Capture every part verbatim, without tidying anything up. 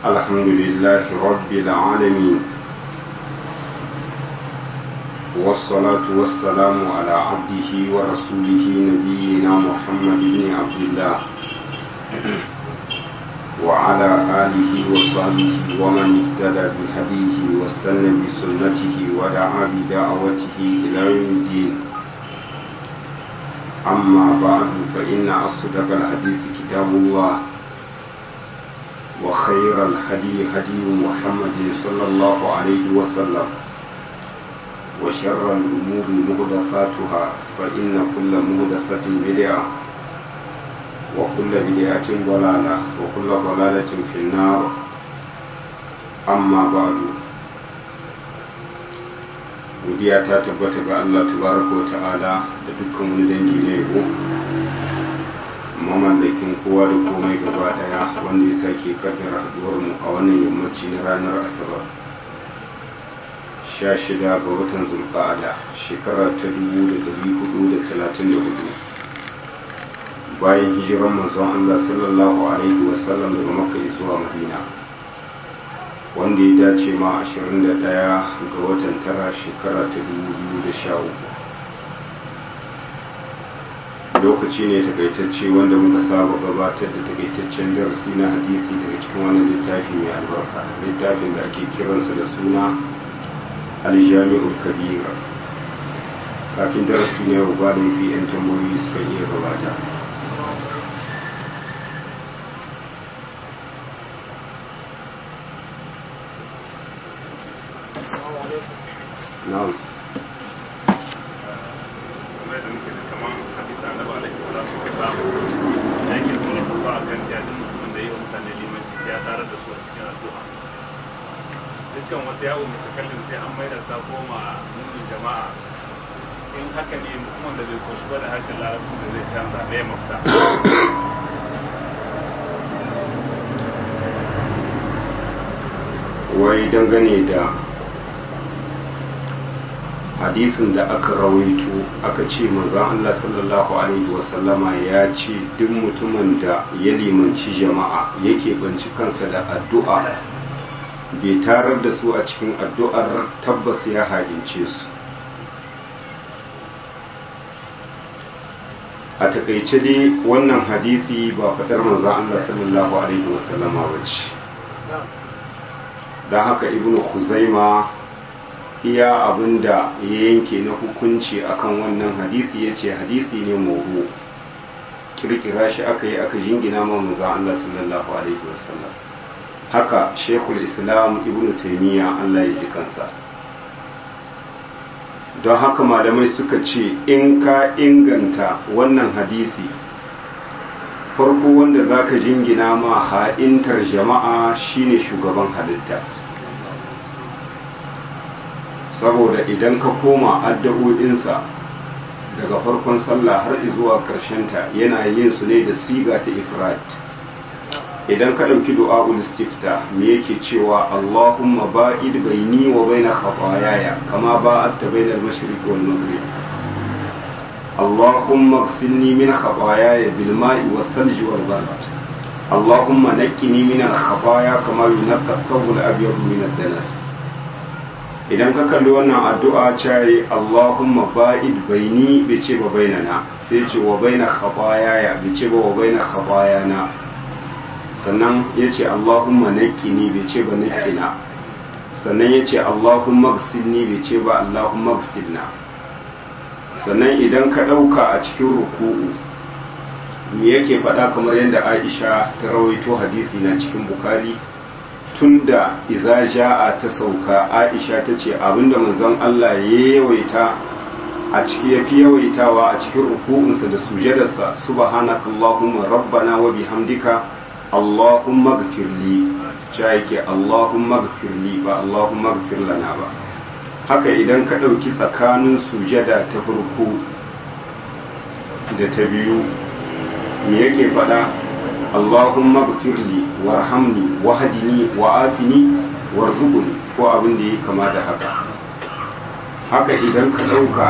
الحمد لله رب العالمين، والصلاة والسلام على عبده ورسوله نبينا محمد بن عبد الله وعلى آله وصحبه ومن اهتدى بهديه واستنى بسنته ودعا بدعوته إلى يوم الدين. أما بعد فإن أصدق الحديث كتاب الله، وخير الهدي هدي محمد صلى الله عليه وسلم، وشر الأمور محدثاتها فإن كل محدثة بدعة وكل بدعة ضلالة وكل ضلالة في النار. أما بعد، godiya ta tabbata ga Allah tabaraka wa ta'ala da dukkan wani dangi na yabo, mamallakin kowa da komai gaba daya, wanda ya sake kaddara haduwar mu a wannan yammaci na ranar asabar sha shida ga watan zulqa'ada shekara ta dubu da dari hudu da talatin da hudu bayan hijiran manzon Allah sallallahu alaihi wasallam daga Makka zuwa Madina, wanda ya dace ma ashirin da ɗaya ga watan tara shekara ta dubu biyu da sha uku. Lokaci ne takaitacce wanda muka saba gabatar da takaitaccen darasi na hadisi daga cikin wannan littafi mai albarka, littafin da ake kiransa da suna aljami'ul kabira. Kafin darasi ne yau ba da fi 'yan tambayoyi suka iya gabata. Na'am. dukkan wata yawon mutakallin sai an maida ta koma nunin jama'a, in haka ne mutumin da bai koshi ba da harshen larabci da zai canza ɗaya mafita. Wai dangane da hadisin da aka rawaito aka ce manzon Allah sallallahu alaihi wasallama ya ce duk mutumin da ya limanci jama'a yake banci kansa da addu'a bai tarar da su a cikin addu'ar, tabbas ya haɗince su. A takaice dai wannan hadisi ba faɗar manzon Allah sallallahu alaihi wasallama ba ce, don haka ibnu Khuzaima iya abinda ya yanke na hukunci akan wannan hadisi ya ce hadisi ne mawdu, kirkira shi aka yi aka jingina ma manzon Allah sallallahu alaihi wasallam. Haka shekul islam ibn taimiyya Allah ya ji kansa. Don haka malamai suka ce in ka inganta wannan hadisi, farko wanda za ka jingina ma ha'intar jama'a shine shugaban halitta, saboda idan ka koma addu'o'insa daga farkon sallah har zuwa ta yana yin su ne da siga ta ifrat. Idan ka ɗauki du'a'ul istifta me yake cewa Allahumma ba'id baini wa baina khataayaya kama ba'adta bainal mashriqi wal maghrib, Allahumma ighsilni min khataayaya bil ma'i was thalji wal barad, Allahumma naqqini min al khataaya kama yunqqa ath-thawb al abyad min ad-danas. Idan ka kalli wannan addu'a ce Allahumma ba'id baini bai ce ba bainana, sai ce wa baina khataayaya bai ce ba wa baina khataayana. Sannan ya ce Allahumma naqqini bai ce ba naqqina, sannan ya ce Allahumma ghsilni bai ce ba Allahumma ghsilna. Sannan idan ka ɗauka a cikin ruku'u me yake faɗa, kamar yadda Aisha ta rawaito hadisi na cikin Bukhari, tunda iza ja'a ta sauka, Aisha ta ce abinda manzon Allah ya yawaita a ciki yafi yawaitawa a cikin ruku'unsa da sujadarsa subhanakallahumma rabbana wa bihamdika Allahumma gfirli, cha yake Allahumma gfirli ba Allahumma gfir lana ba. Haka idan ka ɗauki tsakanin sujada ta farko da ta biyu me yake faɗa, Allahumma gfirli warhamni wahdini wa'afini warzuqni, ko abin da yake kama da haka. Haka idan ka ɗauka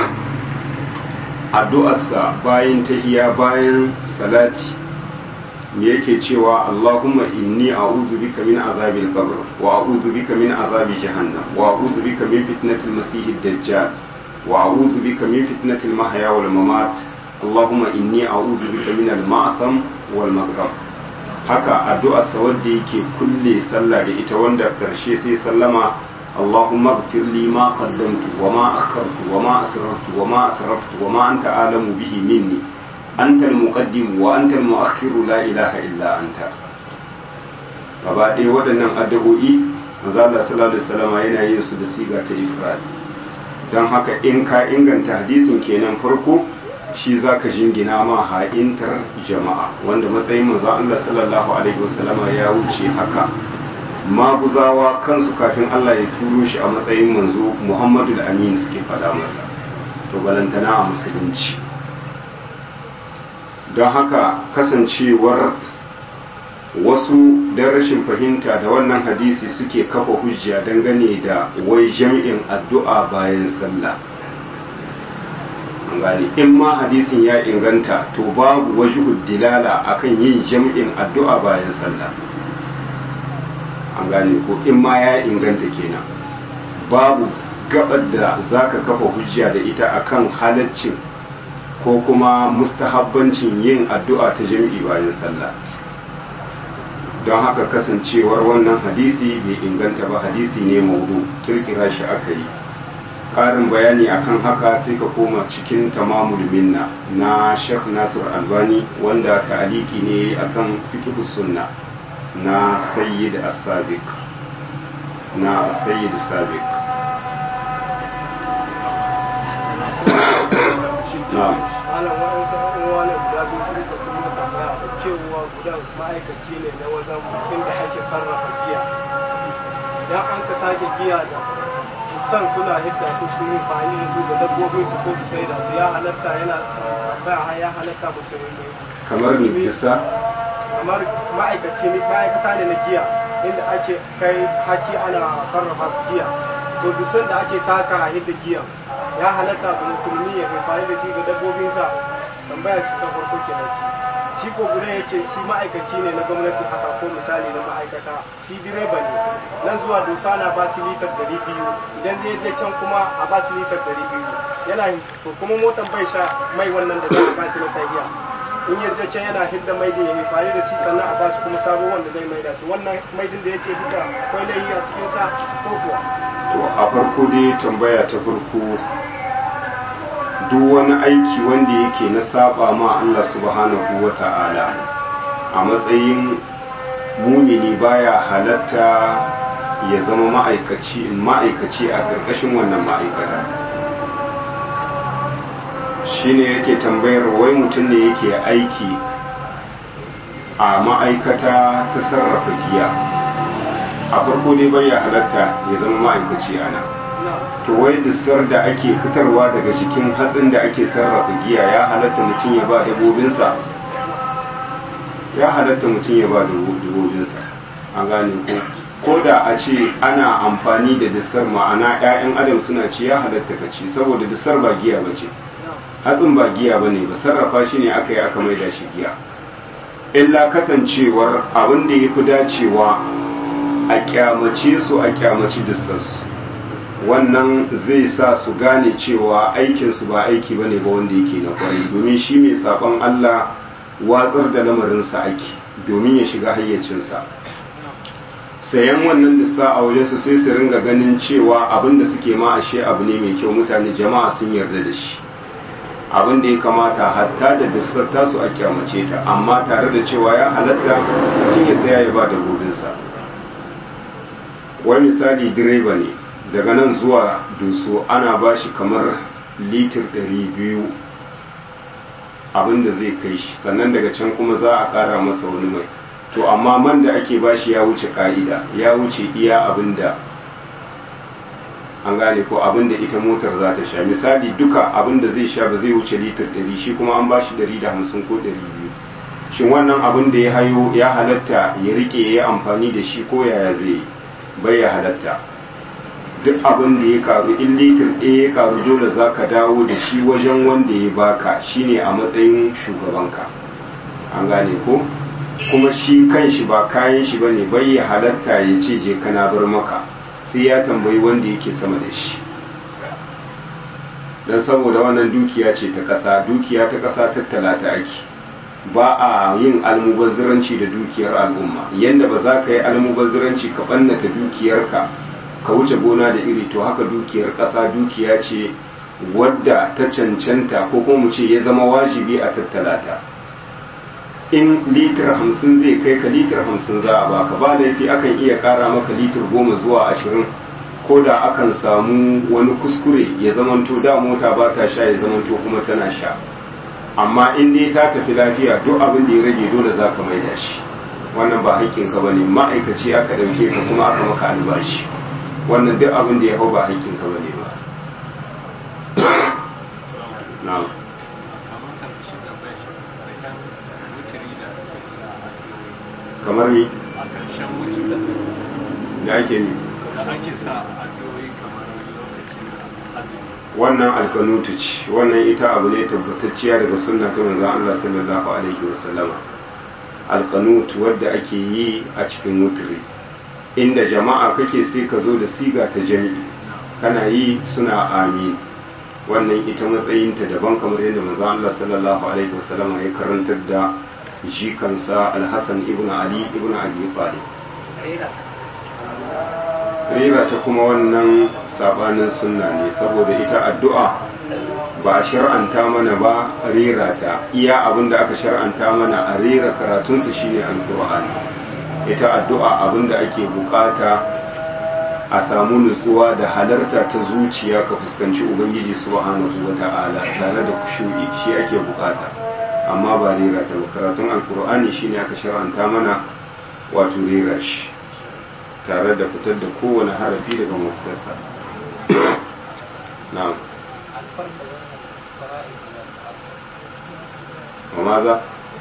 addu'arsa bayan tahiyya bayan salati me yake cewa Allahumma inni a'udhu bika min azabil qabr wa a'udhu bika min azabi jahannam wa a'udhu bika min fitnatil masiihid dajjal wa a'udhu bika min fitnatil mahya wal mamat Allahumma inni a'udhu bika min al-ma'tham wal maghrib. Haka addu'a sa wanda yake kulle sallah da ita wanda karshe sai sallama Allahumma ighfir li ma qaddamtu wa ma akhartu wa ma asrartu wa ma asraftu wa ma anta a'lamu bihi minni anta al-muqaddim wa anta al-mu'akhkhir la ilaha illa anta. Gaba ɗaya waɗannan addu'o'i manzo Allah sallallahu alaihi wasallam yana yin su da siga ta ifrad. Don haka in ka inganta hadisin kenan farko shi zaka jingina ma ha'intar jama'a wanda matsayin manzo Allah sallallahu alaihi wasallam ya wuce haka. Maguzawa kansu kafin Allah ya turo shi a matsayin manzo Muhammadu al-Amin suke faɗa masa, to balantana a musulunci. Don haka kasancewar wasu don rashin fahimta da wannan hadisi suke kafa hujja dangane da wai jam'in addu'a bayan sallah. An gane in ma hadisin ya inganta to babu wajhud dilala akan yin jam'in addu'a bayan sallah. An gane ko in ma ya inganta kenan babu gabar da zaka kafa hujja da ita akan halaccin ko kuma mustahabbancin yin addu'a ta jami'i bayan sallah. Don haka kasancewar wannan hadisi bai inganta ba, hadisi ne maudu kirkira shi aka yi. Ƙarin bayani akan haka sai ka koma cikin tamamul minna na Sheikh Nasir Albani wanda ta'aliki ne akan fiqh sunna na Sayyid As-Sabiq na Sayyid As-Sabiq. Na'am. Malam waɗansu uwa ne guda biyu sun da kuma tambaya da cewa gudan ma'aikaci ne na wajen inda ake sarrafa giya. Idan an ka take giya da san suna hidda su sun yi fahimci da su da dabbobin su ko su sai da su ya halatta yana tambaya ya halatta musulmi. Kamar ni kisa? Kamar ma'aikaci ne ma'aikata ne na giya inda ake kai haki ana sarrafa su giya. To dusan da ake taka hidda giya ya halatta ga musulmi ya amfani da shi ga dabbobinsa, tambaya shi ta farko kenan. Shi ko guda yake shi ma'aikaci ne na gwamnati haka ko misali na ma'aikata, shi direba ne nan zuwa dosa na ba shi litar dari biyu idan zai je can kuma a ba shi litar dari biyu yana to kuma motan bai sha mai wannan da zai ba shi na tahiya in yanzu can yana hidda mai da ya amfani da shi sannan a ba shi kuma sabo wanda zai mai da shi wannan mai din da yake hidda akwai laifi a cikin sa ko kuwa. To a farko dai tambaya ta farko duk wani aiki wanda yake na saba ma Allah subhanahu wa ta'ala a matsayin mumini baya halatta ya zama ma'aikaci ma'aikaci a ƙarƙashin wannan ma'aikata. Shine yake tambayar wai mutum ne yake aiki a ma'aikata ta sarrafa giya, a farko dai baya halatta ya zama ma'aikaci a nan. To wai dusar da ake fitarwa daga cikin hatsin da ake sarrafa giya ya halatta mutum ya ba dabobinsa? Ya halatta mutum ya ba dabobinsa, an gane ko ko da a ce ana amfani da dusar ma'ana 'ya'yan adam suna ci ya halatta ka ci saboda dusar ba giya ba ce, hatsin ba giya ba ne ba, sarrafa shi ne aka yi aka maida shi giya. Illa kasancewar abin da ya fi dacewa a kyamace su a kyamaci dusarsu, wannan zai sa su gane cewa aikinsu ba aiki ba ne ba wanda yake na kwarai, domin shi mai saƙon Allah watsar da lamarinsa ake domin ya shiga hayyacinsa. Sayan wannan dissa a wajensu sai su ringa ganin cewa abin da suke ma ashe abu ne mai kyau, mutane jama'a sun yarda da shi. Abin da ya kamata hatta da dissar tasu a kyamace ta, amma tare da cewa ya halatta mutum ya tsaya ya ba da gobinsa. Wani misali direba ne daga nan zuwa dusu ana ba shi kamar litir ɗari biyu abinda zai kai shi, sannan daga can kuma za a ƙara masa wani mai. To amma man da ake ba shi ya wuce ka'ida, ya wuce iya abinda an gane ko abinda ita motar za ta sha. Misali duka abinda zai sha ba zai wuce litir ɗari, shi kuma an ba shi ɗari da hamsin ko ɗari biyu. Shin wannan abin da ya hayo ya halatta ya rike ya yi amfani da shi ko yaya zai yi? Bai ya halatta. Duk abin da ya karu in litir ɗaya ya karu dole za ka dawo da shi wajen wanda ya baka shine a matsayin shugabanka, an gane ko kuma shi kan shi ba kayan shi bane bai ya halatta ya ce je kana bar maka, sai ya tambayi wanda yake sama da shi. don saboda wannan dukiya ce ta ƙasa, dukiya ta ƙasa tattala ta ake, ba a yin almubazziranci da dukiyar al'umma. Yanda ba za ka yi almubazziranci ka ɓannata dukiyarka ka wuce gona da iri, to haka dukiyar ƙasa dukiya ce wadda ta cancanta ko kuma mu ce ya zama wajibi a tattala ta. In litir hamsin zai kai ka litir hamsin za a baka, ba laifi akan iya ƙara maka litir goma zuwa ashirin, ko da akan samu wani kuskure ya zamanto da mota ba ta sha ya zamanto kuma tana sha. Amma in dai ta tafi lafiya duk abin da ya rage dole za ka maida shi, wannan ba haƙƙinka ba ne. Ma'aikaci aka ɗauke ka kuma aka maka albashi, wannan duk abin da ya hau ba haƙƙinka ba ne ba. na'am kamar ni da ake ni wannan alkanutu ce, wannan ita abu ne tabbatacciya daga sunna ta manzon Allah sallallahu alaihi wasallama. Alkanut wadda ake yi a cikin wutri, inda jama'a kake sai ka zo da siga ta jami'i kana yi suna amin. Wannan ita matsayinta daban, kamar yadda manzon Allah sallallahu alaihi wasallama ya karantar da jikansa Al-Hasan ibn Ali ibn Abi Talib. Rera ta kuma wannan sabanin sunna ne, saboda ita addu'a ba a shar'anta mana ba rera ta, iya abinda aka shar'anta mana a rera karatunsa shine alqur'ani. Ita addu'a abinda ake bukata a samu nutsuwa da halarta ta zuciya ka fuskanci ubangiji subhanahu wata'ala tare da kushu'i, shi ake bukata, amma ba rera ta ba. Karatun alqur'ani shine aka shar'anta mana wato rera shi tare da fitar da kowane harafi daga mafitarsa. na'am wa maza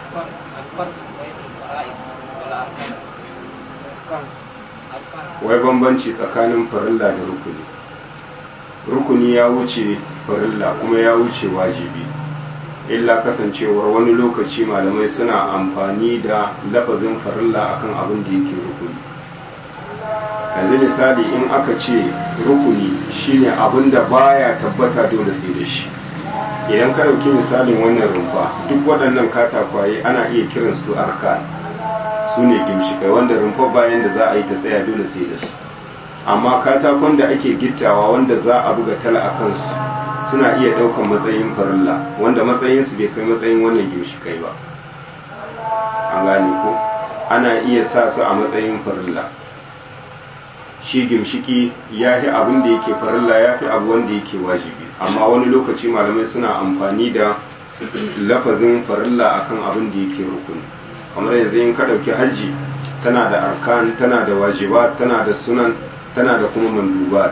wai bambanci tsakanin farilla da rukuni. Rukuni ya wuce farilla kuma ya wuce wajibi, illa kasancewar wani lokaci malamai suna amfani da lafazin farilla akan abin da yake rukuni. Yanzu misali, in aka ce rukuni shine abin da baya tabbata dole sai da shi. Idan ka dauki misalin wannan rumfa, duk waɗannan katakwaye ana iya kiran su arkan, su ne gimshikai wanda rumfa bayan da za a yi ta tsaya dole sai da su. Amma katakon da ake gittawa wanda za a buga tala a kansu suna iya ɗaukan matsayin farilla, wanda matsayinsu bai kai matsayin wannan gimshikai ba. An gane ko? Ana iya sa su a matsayin farilla. Shi gimshiki ya fi abin da yake farilla, ya fi abu wanda yake wajibi, amma wani lokaci malamai suna amfani da lafazin farilla akan abin da yake rukuni. Kamar yanzu in ka ɗauki hajji, tana da arkan, tana da wajibat, tana da sunan, tana da kuma mandubat.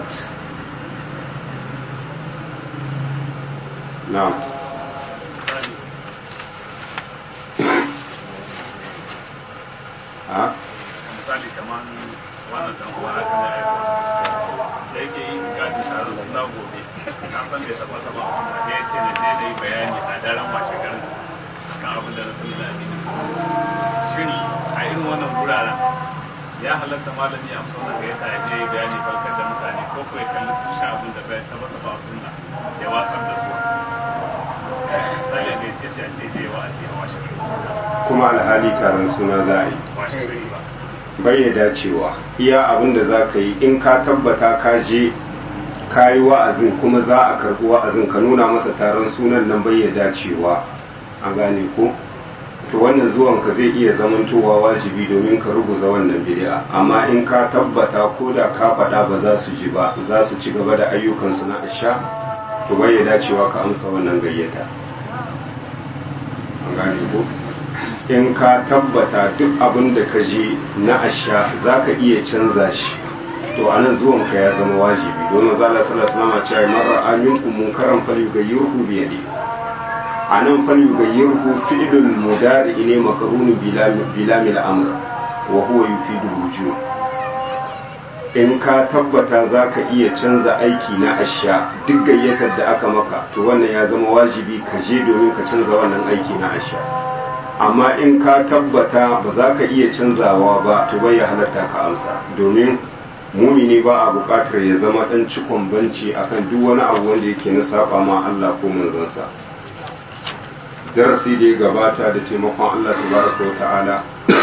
na'am a misali kamar wannan dan uwa aka da aiko da yake yi gaji tare suna gobe, na san bai taba taba suna da yace ne sai da yi bayani a daren washe garin kan abin da na sani da addini. Shin a irin wannan guraren ya halatta malami a sunna ga yasa ya je bayani farkar da mutane, ko ko ya kalli tushen abin da bai taba taba sunna ya watsar da su? Misali da ya ce shi a ce je wa addini washe garin kuma alhali taron suna za a yi, washe gari ba bai ya dacewa. Iya abin da za ka yi, in ka tabbata ka je ka yi wa'azin kuma za a karɓi wa'azin, ka nuna masa taron sunan nan bai ya dacewa. An gane ko? To wannan zuwan ka zai iya zamantowa wajibi domin ka ruguza wannan bid'a, amma in ka tabbata ko da ka faɗa ba za su ji ba, za su ci gaba da ayyukansu na asha, to bai ya dacewa ka amsa wannan gayyata. An gane ko? In ka tabbata duk abin da ka ji na asha za ka iya canza shi, to a nan zuwanka ya zama wajibi, domin zala sallallahu alaihi wasallam cewa marar aminku munkaran falyughayyirhu bi yadihi. A nan falyughayyirhu fi'lul mudari ne makarunu bilamil amr wa huwa yufidu wujub. In ka tabbata za ka iya canza aiki na asha duk gayyatar da aka maka, to wannan ya zama wajibi ka je domin ka canza wannan aiki na asha. amma in ka tabbata ba za ka iya canzawa ba to bai ya halatta ka amsa, domin mumini ba a bukatar ya zama dan cikon banci akan duk wani abu wanda yake na saba ma Allah ko manzansa. Darasi da ya gabata da taimakon Allah tabaraka wa ta'ala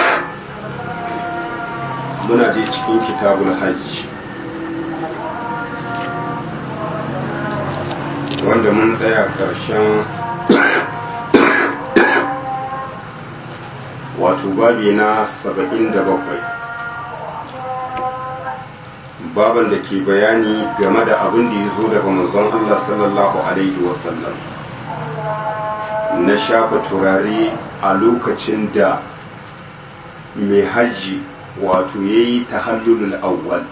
muna je cikin kitabul hajj wanda mun tsaya karshen wato babi na saba'in da bakwai, baban da ke bayani game da abin da ya zo daga manzon Allah sallallahu alaihi wasallam na shafa turare a lokacin da mai hajji wato ya yi tahallulul awwal,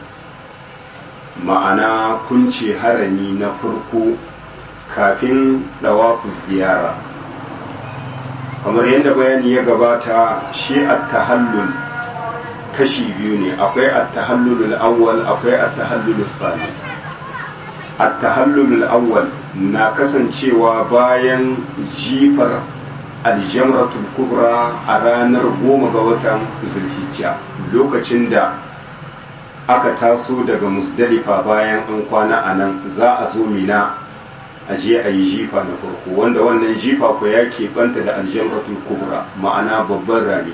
ma'ana kunce harami na farko kafin dawafu ziyara. Kamar yadda bayani ya gabata, shi at-tahallul kashi biyu ne, akwai at-tahallulul awwal akwai at-tahallulul thani. At-tahallulul awwal na kasancewa bayan jifar aljamratul kubra a ranar goma ga watan zulhijja, lokacin da aka taso daga musdalifa bayan an kwana a nan za a zo mina a je a yi jifa na farko, wanda wannan jifa ko ya keɓanta da aljamratul kubra, ma'ana babban rami.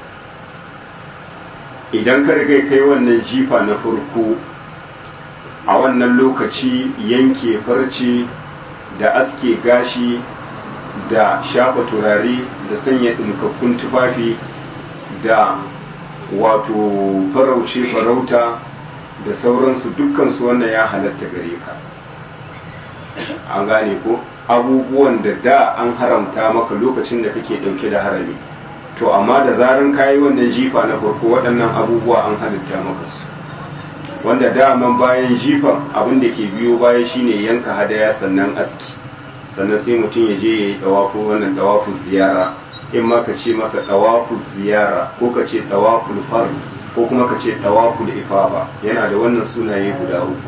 idan ka riga kai wannan jifa na farko a wannan lokaci yanke farce da aske gashi da shafa turare da sanya ɗinkakkun tufafi da wato farauce farauta da sauransu dukkansu wannan ya halatta gare ka. An gane ko abubuwan da da an haramta maka lokacin da kake ɗauke da harami, to amma da zaran kayi wannan jifa na farko waɗannan abubuwa an halitta maka su, wanda daman bayan jifan abin da ke biyo baya shine yanka hadaya sannan aski, sannan sai mutum ya je ya yi ɗawafu wannan ɗawafu ziyara, in ma ka ce masa ɗawafu ziyara ko ka ce ɗawaful fard ko kuma ka ce ɗawaful ifaba, yana da wannan sunaye guda uku.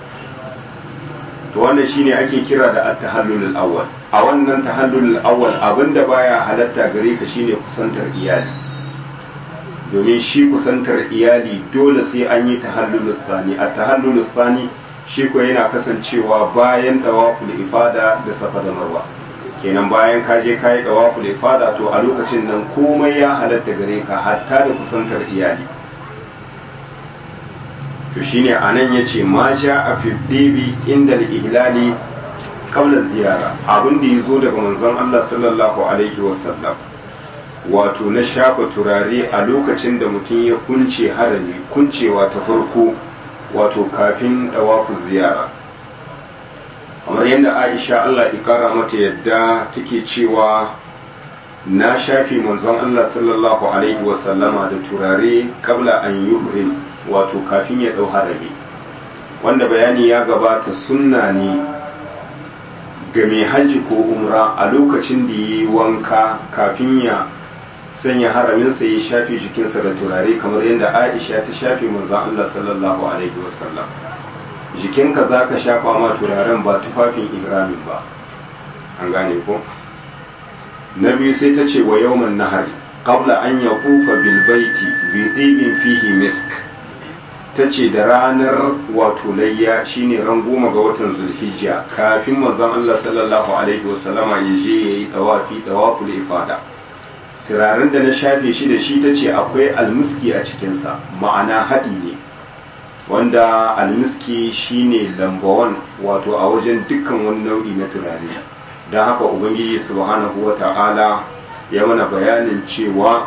To wannan shine ake kira da at-tahallul awwal. A wannan tahallul awwal abinda baya halatta gare ka shine kusantar iyali, domin shi kusantar iyali dole sai an yi tahallul tsani. At-tahallul tsani shi ko yana kasancewa bayan dawaful ifada da safa da marwa, kenan bayan ka je kai dawaful ifada to a lokacin nan komai ya halatta gare ka hatta da kusantar iyali. To shine anan yace ma ja a fiddibi inda al-ihlali qabla ziyara, abin da yazo daga manzon Allah sallallahu alaihi wasallam wato na shafa turare a lokacin da mutum ya kunce harami, kuncewa ta farko wato kafin dawafu ziyara. Kamar yadda Aisha Allah ya kara mata yadda take cewa na shafi manzon Allah sallallahu alaihi wasallama da turare qabla an yuhrim, wato kafin ya ɗau harami, wanda bayani ya gabata sunna ne ga mai hajji ko umra a lokacin da ya yi wanka kafin ya sanya haraminsa ya shafe jikinsa da turare, kamar yadda Aisha ta shafe manzon Allah sallallahu alaihi wasallam. Jikinka za ka shafa ma turaren ba tufafin ihramin ba, an gane ko? Na biyu sai ta ce wa yawman nahari qabla an yaqufa bil baiti bi tibin fihi misk, ta ce da ranar wato layya shine ran goma ga watan zulhijja kafin manzon Allah sallallahu alaihi wasallama ya je yayi tawafi tawaful ifada, turaren da na shafe shi da shi ta ce akwai almiski a cikinsa, ma'ana haɗi ne wanda almiski shine lambawan wato a wajen dukkan wani nau'i na turare. don haka ubangiji subhanahu wa ta'ala ya mana bayanin cewa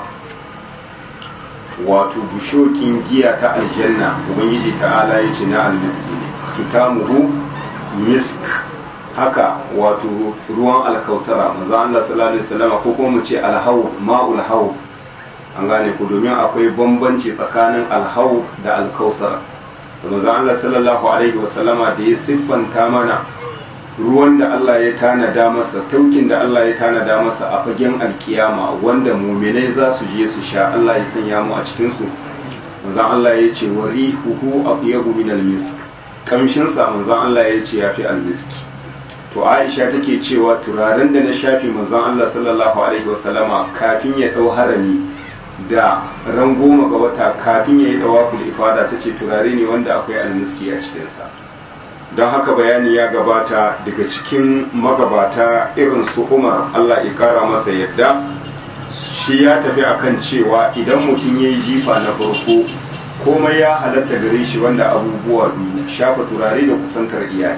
wato bushokin giya ta aljanna ubangiji ta'ala ya ce na almiski ne, kitamuhu misk. Haka wato ruwan alkausara manzo Allah sallallahu alaihi wasallam ko kuma mu ce alhaw ma'ul haw, an gane ku, domin akwai bambanci tsakanin alhaw da alkausara. Manzo Allah sallallahu alaihi wasallama da ya siffanta mana ruwan da Allah ya tanada masa, taukin da Allah ya tanada masa a fagen alkiyama wanda muminai za su je su sha, Allah ya sanya mu a cikin su. Manzo Allah ya ce wa rihuhu atyabu min almisk, kamshin sa manzo Allah ya ce yafi almiski. to Aisha take cewa turaren da na shafi manzon Allah sallallahu alaihi wasallama kafin ya dau harami da ran goma ga wata kafin ya yi dawaful ifada ta ce turare ne wanda akwai almiski a cikinsa. Don haka bayani ya gabata daga cikin magabata irin su Umar Allah ya kara masa yadda shi ya tafi akan cewa idan mutum ya yi jifa na farko komai ya halatta gare shi wanda abubuwa biyu shafa turare da kusantar iyali.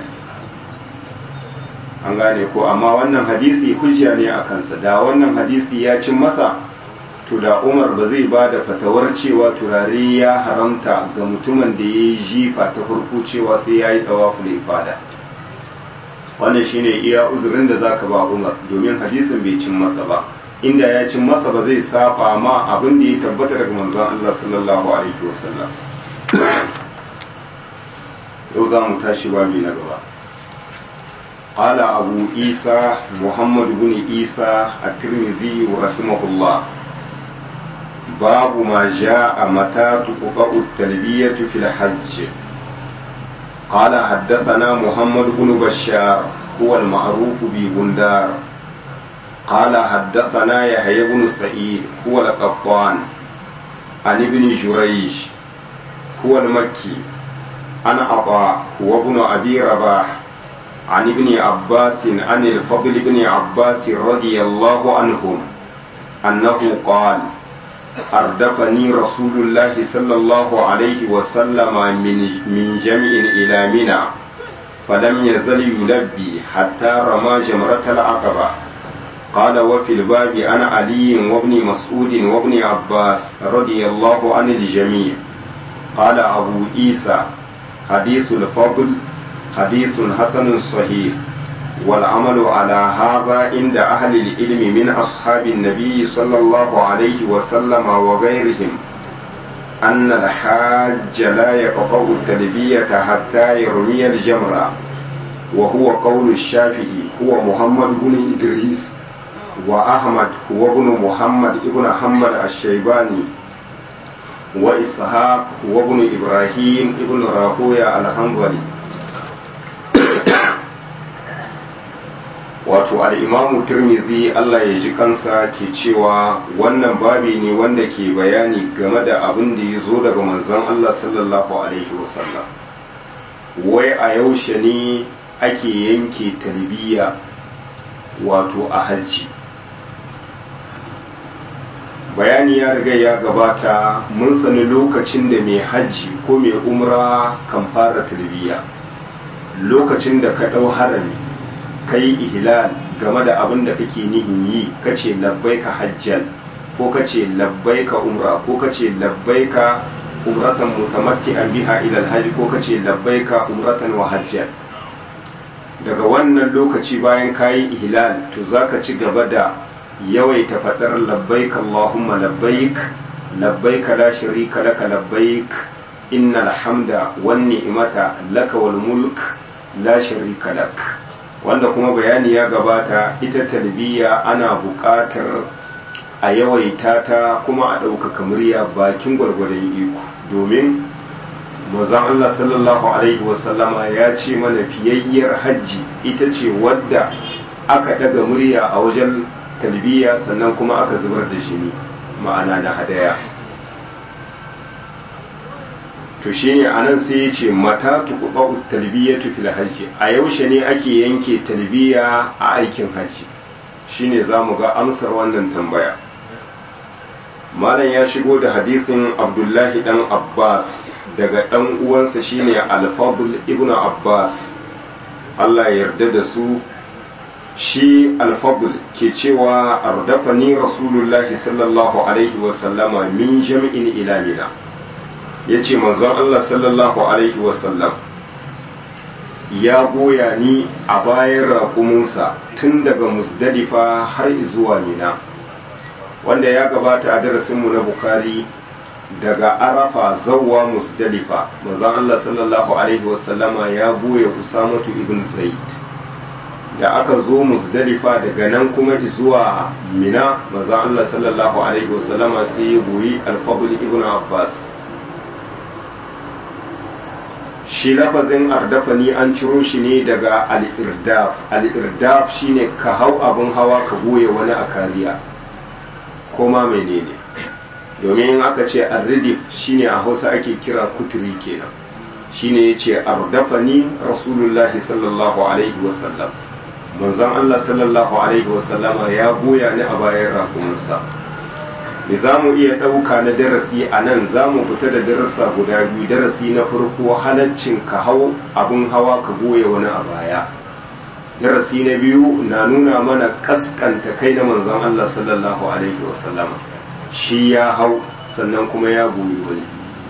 An gane ko, amma wannan hadisi hujja ne a kansa, da wannan hadisi ya cin masa to da Umar ba zai ba da fatawar cewa turare ya haramta ga mutumin da ya yi jifa ta farko cewa sai ya yi tawaful ifada. Wannan shine iya uzurin da zaka ba Umar, domin hadisin bai cin masa ba, inda ya cin masa ba zai saba ma abin da ya tabbata daga manzon Allah sallallahu alaihi wasallam. Yau za mu tashi babi na gaba. قال أبو عيسى محمد بن عيسى الترمذي رحمه الله باب ما جاء متى تقطع التلبية في الحج. قال حدثنا محمد بن بشار هو المعروف ببندار قال حدثنا يحيى بن سعيد هو القطان عن ابن جريج هو المكي عن عطاء هو ابن أبي رباح عن ابن عباس عن الفضل بن عباس رضي الله عنهم أنه قال أردفني رسول الله صلى الله عليه وسلم من, من جمع إلى منى فلم يزل يلبي حتى رمى جمرة العقبة. قال وفي الباب عن علي وابن مسعود وابن عباس رضي الله عن الجميع. قال أبو عيسى حديث الفضل حديث حسن صحيح والعمل على هذا عند أهل العلم من أصحاب النبي صلى الله عليه وسلم وغيرهم أن الحاج لا يقطع التلبية حتى يرمي الجمرة، وهو قول الشافعي هو محمد بن إدريس وأحمد هو ابن محمد ابن حنبل الشيباني وإسحاق هو ابن إبراهيم ابن راهوية الحنظلي. wato al'imamu turmizi Allah ya ji kansa ke cewa wannan babi ne wanda ke bayani game da abin da ya zo daga manzon Allah sallallahu Alaihi wasallam. Wai a yaushe ne ake yanke talbiya wato a hajji. Bayani ya riga ya gabata, mun sani lokacin da mai hajji ko mai umra kan fara talbiya, lokacin da ka ɗau harami kai ihlal game da abin da kake nihin yi, kace labbaika hajjan ko kace labbaika umra ko kace labbaika umratan mutamatti'an biha ila alhajj ko kace labbaika umratan wa hajjan. Daga wannan lokaci bayan kayi ihlal to zaka ci gaba da yawaita fadar labbaik allahumma labbaik labbaik la sharika laka labbaik innal hamda wan ni'mata laka wal mulk la sharika lak. Wanda kuma bayani ya gabata, ita talbiya ana buƙatar a yawaita ta kuma a ɗaukaka murya bakin gwargwadon iko, domin manzon Allah sallallahu alaihi wasallama ya ce mana fiyayyar hajji ita ce wadda aka ɗaga murya a wajen talbiya sannan kuma aka zubar da jini, ma'ana na hadaya. to shine anan sai ya ce mata tuqba'u talbiyatu fil hajji, a yaushe ne ake yanke talbiya a aikin hajji? Shine zamu ga amsar wannan tambaya. Malam ya shigo da hadisin Abdullahi dan Abbas daga dan uwansa shine Al-Fadl ibn Abbas, Allah ya yarda da su. Shi Al-Fadl ke cewa ardafani Rasulullahi sallallahu alaihi wa sallama min jam'in ila mina. Ya ce manzon Allah sallallahu Alaihi wasallam ya goya ni a bayan raƙuminsa tun daga Musdalifa har zuwa Mina, wanda ya gabata a darasinmu na Bukhari daga Arafa zawwa Musdalifa manzon Allah sallallahu Alaihi wasallama ya goya Usamatu ibn Zaid. Da aka zo Musdalifa daga nan kuma zuwa Mina manzon Allah sallallahu Alaihi wasallama sai ya goyi Al-Fadl ibn Abbas. shi lafazin ardafani an ciro shi ne daga al-irdaf al-irdaf shine ka hau abin hawa ka goye wani a kariya ko ma menene domin aka ce ar-ridif shine a Hausa ake kira kuturi kenan shine yace ardafani rasulullahi sallallahu alaihi wasallam manzon Allah sallallahu alaihi wasallama ya goya ni a bayan rakuminsa. Me za mu iya ɗauka na darasi a nan za mu fita da darasa guda biyu. Darasi na farko halaccin ka hau abin hawa ka goya wani a baya. Darasi na biyu na nuna mana kaskanta kai na manzon Allah sallallahu alaihi wasallama, shi ya hau sannan kuma ya goyi wani.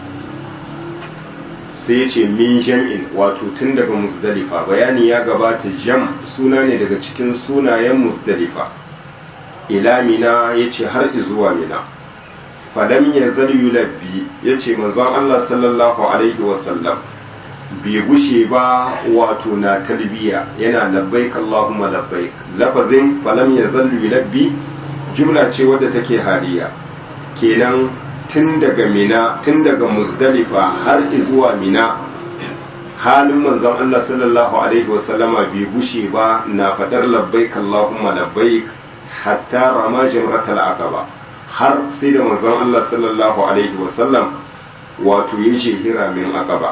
Sai ya ce min jam'in, wato tun daga Muzdalifa. Bayani ya gabata, jam suna ne daga cikin sunayen Muzdalifa. Ila mina ya ce har izuwa mina. Falam ya zal yulabbi, ya ce manzon Allah sallallahu alaihi wasallam bai gushe ba wato na talbiya yana labbaik Allahumma labbaik. Lafazin falam ya zal yulabbi jumla ce wadda take hariya, kenan tun daga mina tun daga Muzdalifa har izuwa mina halin manzon Allah sallallahu alaihi wasallama bai gushe ba na fadar labbaik Allahumma labbaik hatta rama jamratal aqaba, har sai da manzon Allah sallallahu alaihi wasallam wato ya je hiramin aqaba.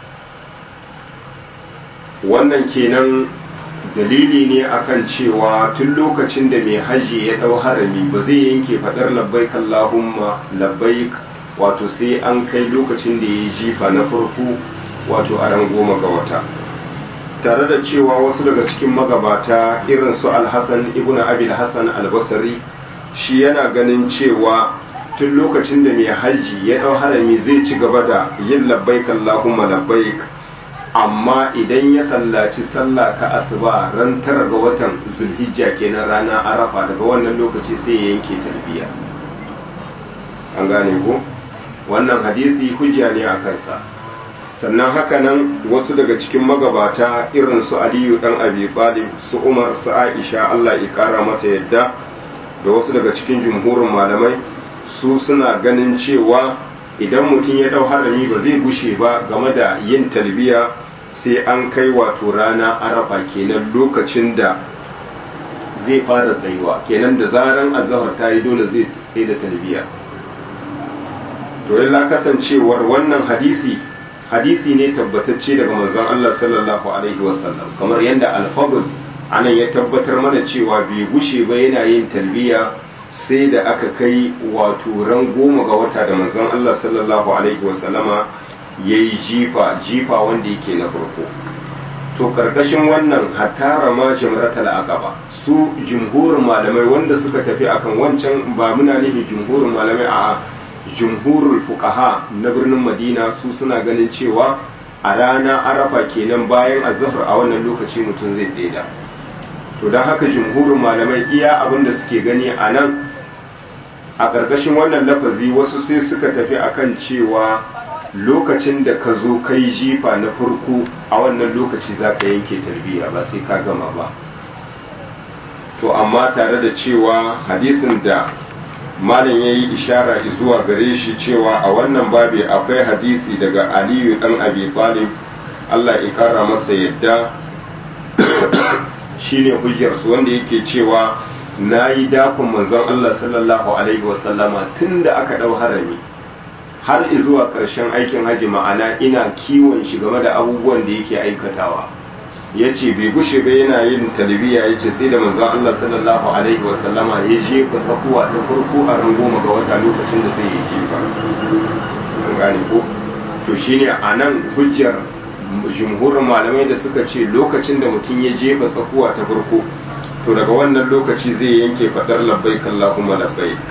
Wannan kenan dalili ne akan cewa tun lokacin da mai haji ya dau harami ba zai yanke fadar labbaik Allahumma labbaik wato sai an kai lokacin da ya jifa na farko wato a ran goma ga wata. Tare da cewa wasu daga cikin magabata irin su Al-Hasan ibn Abi al-Hasan al-Basri shi yana ganin cewa tun lokacin da mai haji ya dau harami zai ci gaba da yin labbaik Allahumma labbaik, amma idan ya sallaci sallah ta asuba ran tara ga watan Zulhijja kenan rana Arafa, daga wannan lokaci sai ya yanke talbiya. An gane ko? Wannan hadisi hujja ne a kansa. Sannan haka nan wasu daga cikin magabata irin su Aliyu dan Abi Talib, su Umar, su Aisha Allah ya kara mata yadda, da wasu daga cikin jumhurin malamai su suna ganin cewa idan mutum ya dau harami ba zai gushe ba game da yin talbiya sai an kai wato rana Arafa, kenan lokacin da zai fara tsayuwa, kenan da zaran azhar ta yi dole zai tsaye da talbiya. To illa kasancewar wannan hadisi hadisi ne tabbatacce daga manzon Allah sallallahu alaihi wasallam, kamar yadda al-Fadl anan ya tabbatar mana cewa bai gushe ba yana yin talbiya sai da aka kai wato ran goma ga wata da manzon Allah sallallahu alaihi wasallama yayi jifa jifa wanda yake na farko. To karkashin wannan hatara ma jamratul aqaba, su jumhurin malamai wanda suka tafi akan wancan, ba muna nufin jumhurin malamai a jumhurul fuqaha na birnin Madina, su suna ganin cewa a rana Arafa kenan bayan azhar a wannan lokaci mutum zai tseda. To don haka jumhurin malamai iya abin da suke gani a nan a ƙarƙashin wannan lafazi, wasu sai suka tafi akan cewa lokacin da ka zo kai jifa na farko a wannan lokaci za ka yanke tarbiyya ba sai ka gama ba. To amma tare da cewa hadisin da malam ya yi ishara zuwa gare shi cewa a wannan babi akwai hadisi daga Aliyu dan Abi Talib Allah ya kara masa yadda shine hujjarsu, wanda yake cewa na yi dakon manzon Allah sallallahu alaihi wasallama tun da aka dau harami har zuwa ƙarshen aikin haji, ma'ana ina kiwon shi game da abubuwan da yake aikatawa. Ya ce bai gushe ba yana yin talbiya, ya ce sai da manzon Allah sallallahu alaihi wasallama ya jefa sakuwa ta farko a ran goma ga wata lokacin da zai yi jefa. An gane ko? To shine a nan hujjar jumhurin malamai da suka ce lokacin da mutum ya jefa tsakuwa ta farko, to daga wannan lokaci zai yanke fadar labbaik Allahumma labbaik.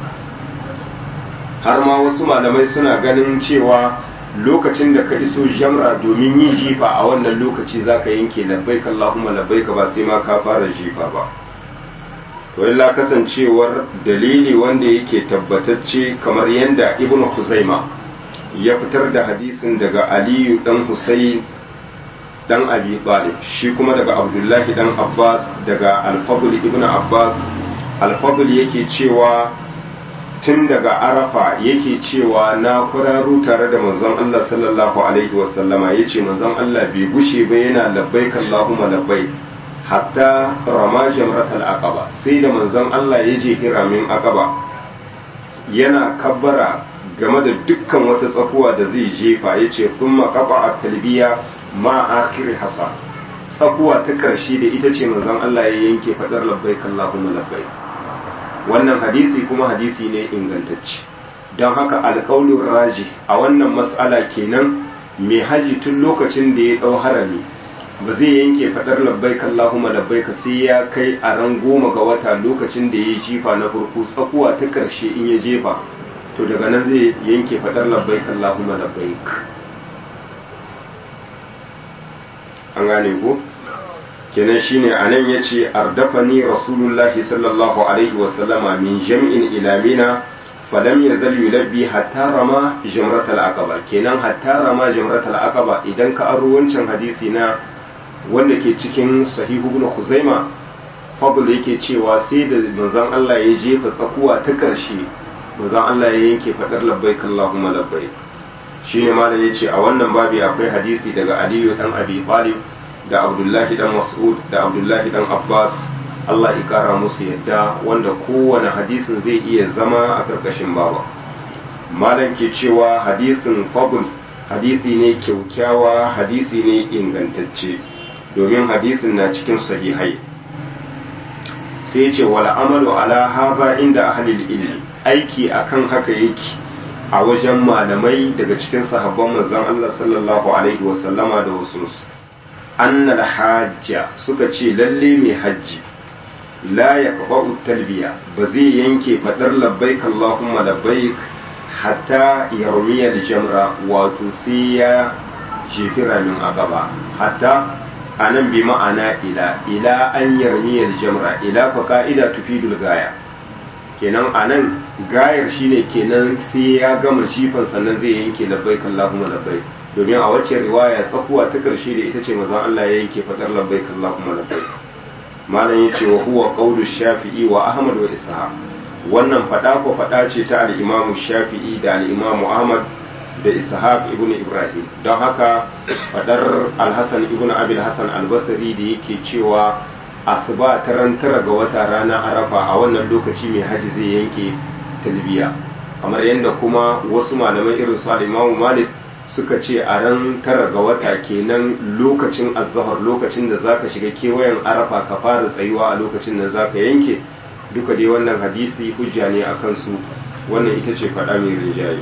Har ma wasu malamai suna ganin cewa lokacin da ka iso jamra domin yin jifa a wannan lokaci za ka yanke labbaik Allahumma labbaik ba sai ma ka fara jifa ba. To illa kasancewar dalili wanda yake tabbatacce kamar yadda Ibn Khuzaima ya fitar da hadisin daga Aliyu dan Husayn dan Abi Talib, shi kuma daga Abdullahi dan Abbas daga Al-Fadl ibn Abbas. Al-Fadl yake cewa tun daga arafa yake cewa na kwararo tare da manzon Allah sallallahu alaihi wasallama yace manzon Allah bai gushe ba yana labbaik Allahumma labbaik hatta rama jamratal aqaba sai da manzon Allah ya je hiramin aqaba yana kabbara game da dukkan wata tsakuwa da zai jefa yace thumma qata at-talbiya ma akhir hasa tsakuwa ta karshe da ita ce manzon Allah ya yanke fadar labbaik Allahumma labbaik. Wannan hadisi kuma hadisi ne ingantacce, don haka alƙaulun raji a wannan mas'ala kenan mai haji tun lokacin da ya ɗau harami ba zai yanke faɗar labbaik Allahumma labbaik sai ya kai a ran goma ga wata lokacin da ya jifa na farko tsakuwa ta ƙarshe in ya jefa to daga nan zai yanke faɗar labbaik Allahumma labbaik. An gane ko? kenan shine anan yace ardafani rasulullahi sallallahu alaihi wasallama min jam'in ila mina falam yazal yulabbi hatta rama jamratal aqaba kenan hatta rama jamratal aqaba idan ka aro wancan hadisi na wanda ke cikin sahihu ibn khuzaima fadl yake cewa sai da manzon Allah ya jefa tsakuwa ta karshe manzon Allah ya yanke fadar labbaik allahumma labbaik. Shine malam yace a wannan babi akwai hadisi daga aliyu dan abi talib da abdullahi dan mas'ud da abdullahi dan abbas Allah ya kara musu yadda wanda kowane hadisin zai iya zama a karkashin baba. Malam ke cewa hadisin fadl hadisi ne kyaukyawa hadisi ne ingantacce domin hadisin na cikin sahihai. Sai ya ce wal amalu ala hadha inda ahli ilmi aiki akan haka yake a wajen malamai daga cikin sahabban manzon Allah sallallahu alaihi wasallama da wasu annal hajja suka ce lalle mai hajji la yaqba'u talbiya ba zai yanke fadar labbaik Allahumma labbaik hatta yarmiya jamra wato sai ya jefira min agaba hatta anan bi ma'ana ila ila an yarmiya jamra ila fa ka'ida tufidul gaya kenan anan gayar shine kenan sai ya gama jifan sannan zai yanke labbaik Allahumma labbaik domin a wacce riwaya tsakuwa ta karshe da ita ce mazan Allah ya yanke fadar labbaik Allahumma labbaik. Malam yace wa huwa qawlu Shafi'i wa Ahmad wa Ishaq wannan fada ko fada ce ta al-Imam Shafi'i da al-Imam Ahmad da Ishaq ibn Ibrahim don haka fadar al-Hasan ibn Abi al-Hasan al-Basri da yake cewa asuba ta ran tara ga wata rana Arafa a wannan lokaci mai haji zai yanke talbiya kamar yadda kuma wasu malamai irin su al-Imam Malik suka ce a ran tara ga wata kenan lokacin azhar lokacin da zaka shiga kewayen arafa ka fara tsayuwa a lokacin da zaka yanke duka dai wannan hadisi hujja ne akan su wannan ita ce faɗa mai rinjaye.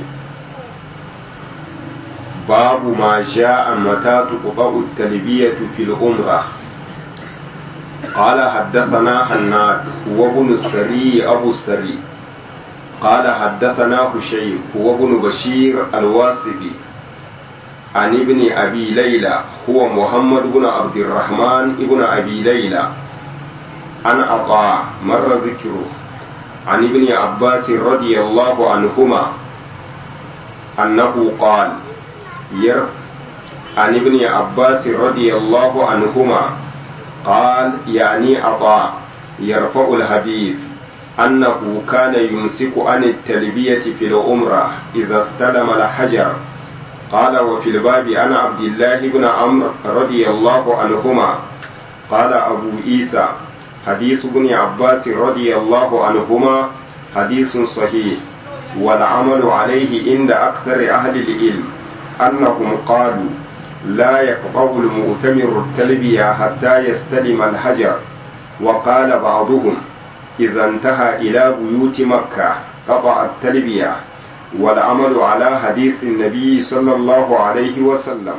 Babu ma ja'a mata tuqba'u talbiyatu fil umrah qala haddathana hannad wa ibn sari abu sari qala haddathana hushayb wa ibn bashir al-wasiti عن ابن أبي ليلى هو محمد بن عبد الرحمن ابن أبي ليلى عن عطاء مر ذكره عن ابن عباس رضي الله عنهما أنه قال ير عن ابن عباس رضي الله عنهما قال يعني عطاء يرفع الحديث أنه كان يمسك عن التلبية في العمرة إذا استلم الحجر. قال وفي الباب عن عبد الله بن عمرو رضي الله عنهما قال أبو عيسى حديث ابن عباس رضي الله عنهما حديث صحيح والعمل عليه عند أكثر أهل العلم أنهم قالوا لا يقطع المؤتمر التلبية حتى يستلم الحجر وقال بعضهم إذا انتهى إلى بيوت مكة قطع التلبية والعمل على حديث النبي صلى الله عليه وسلم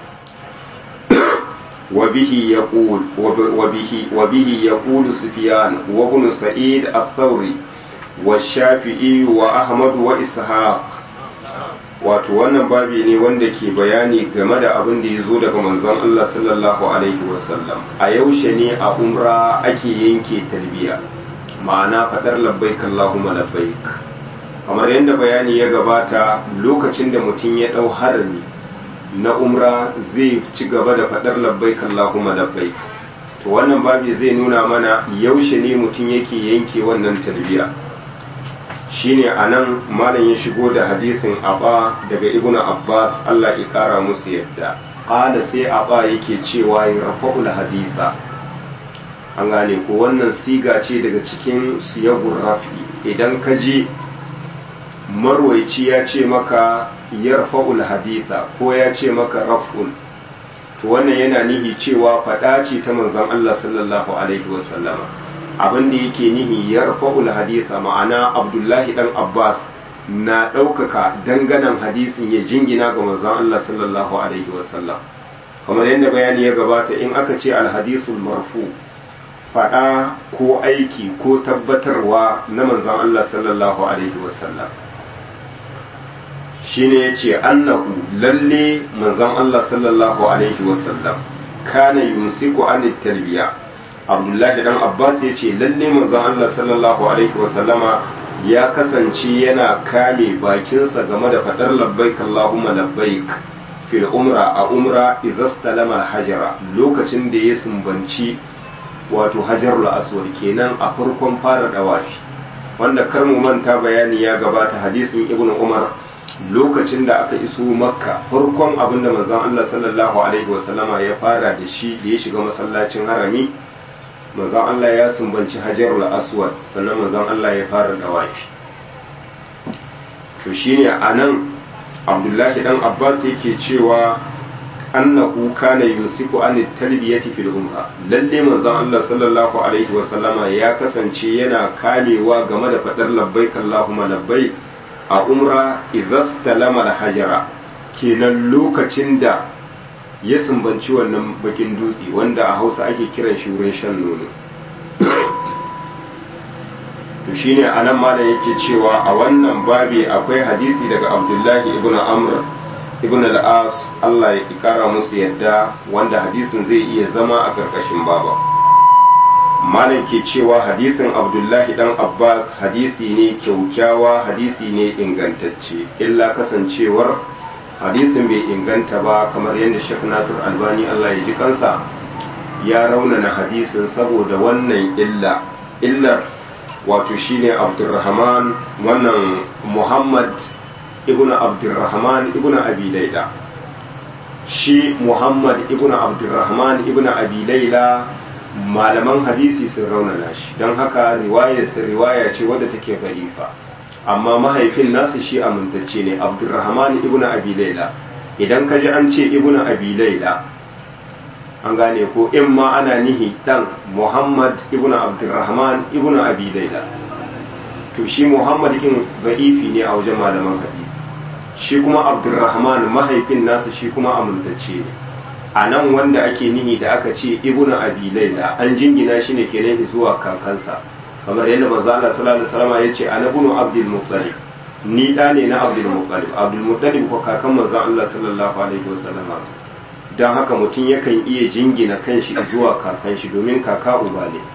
وبه يقول وبه وبه يقول سفيان وابن سعيد الثوري والشافعي وأحمد وإسحاق wato wannan babi ne wanda ke bayani game da abin da ya zo daga manzon Allah sallallahu alaihi wasallam a yaushe ne a umra ake yanke talbiya ma'ana fadar labbaik Allahumma labbaik kamar yadda bayani ya gabata lokacin da mutum ya dau harami na umra zai ci gaba da fadar labbaik Allahumma labbaik to wannan babi zai nuna mana yaushe ne mutum yake yanke wannan talbiya shine anan malam ya shigo da hadisin Aba daga Ibnu Abbas Allah ya kara musu yadda qala sai Aba yake cewa yarfa'ul haditha an gane ko wannan siga ce daga cikin siyagur rafi idan ka ji marwaici ya ce maka yarfa'ul haditha ko ya ce maka raf'ul to wannan yana nihi cewa fada ce ta manzon Allah sallallahu alaihi wasallama abin da yake nihi yarfa'ul haditha ma'ana Abdullahi dan Abbas na ɗaukaka danganan hadisin ya jingina ga manzon Allah sallallahu alaihi wasallam kamar yadda bayani ya gabata in aka ce alhadisul marfu fada ko aiki ko tabbatarwa na manzon Allah sallallahu alaihi wasallam shine yace annahu lalle manzon Allah sallallahu alaihi wasallam kana yumsiku an talbiya Abdullahi dan Abbas yace lalle manzon Allah sallallahu alaihi wasallama ya kasance yana kame bakinsa game da fadar labbaik Allahumma labbaik fil umra a umra idza stalama al-hajara lokacin da ya sumbanci wato hajarul aswad kenan a farkon fara dawafi wanda kar mu manta bayani ya gabata hadisin ibnu umar lokacin da aka iso makka farkon abin da manzon Allah sallallahu alaihi wasallama ya fara da shi da ya shiga masallacin harami manzon Allah ya sumbanci hajarul aswad sannan manzon Allah ya fara dawafi to shine anan Abdullahi dan Abbas yake cewa annahu kana yusiku an talbiyati fil umra lalle manzon Allah sallallahu alaihi wasallama ya kasance yana kamewa game da fadar labbaik Allahumma labbaik a umra idza stalama al-hajara kenan lokacin da ya sumbanci wannan bakin dutse wanda a Hausa ake kiran shi wurin shan nono to shine anan malam yake cewa a wannan babi akwai hadisi daga Abdullahi ibn Amr ibn al-As Allah ya kara musu yadda wanda hadisin zai iya zama a karkashin baba malam ke cewa hadisin Abdullahi dan Abbas hadisi ne kyaukyawa hadisi ne ingantacce illa kasancewar hadisin bai inganta ba kamar yadda Sheikh Nasir Albani Allah ya ji kansa ya raunana hadisin saboda wannan illa illar wato shine Abdurrahman wannan Muhammad ibn Abdurrahman ibn Abi Layla shi Muhammad ibn Abdurrahman ibn Abi Layla malaman hadisi sun raunana shi don haka riwayar sa riwaya ce wadda take da'ifa amma mahaifin nasu shi amintacce ne Abdurrahman ibn Abi Layla idan ka ji an ce ibn Abi Layla an gane ko in ma ana nihi dan Muhammad ibn Abdurrahman ibn Abi Layla to shi Muhammad kin da'ifi ne a wajen malaman hadisi shi kuma Abdurrahman mahaifin nasu shi kuma amintacce ne a nan wanda ake nihi da aka ce ibn Abi Layla an jingina shi ne kenan zuwa kakansa kamar yadda manzo Allah sallallahu alaihi wasallam ya ce ana ibn Abdul Muttalib ni da ne na Abdul Muttalib Abdul Muttalib ko kakan manzo Allah sallallahu alaihi wasallam dan haka mutum yakan iya jingina kanshi zuwa kakan shi domin kaka uba ne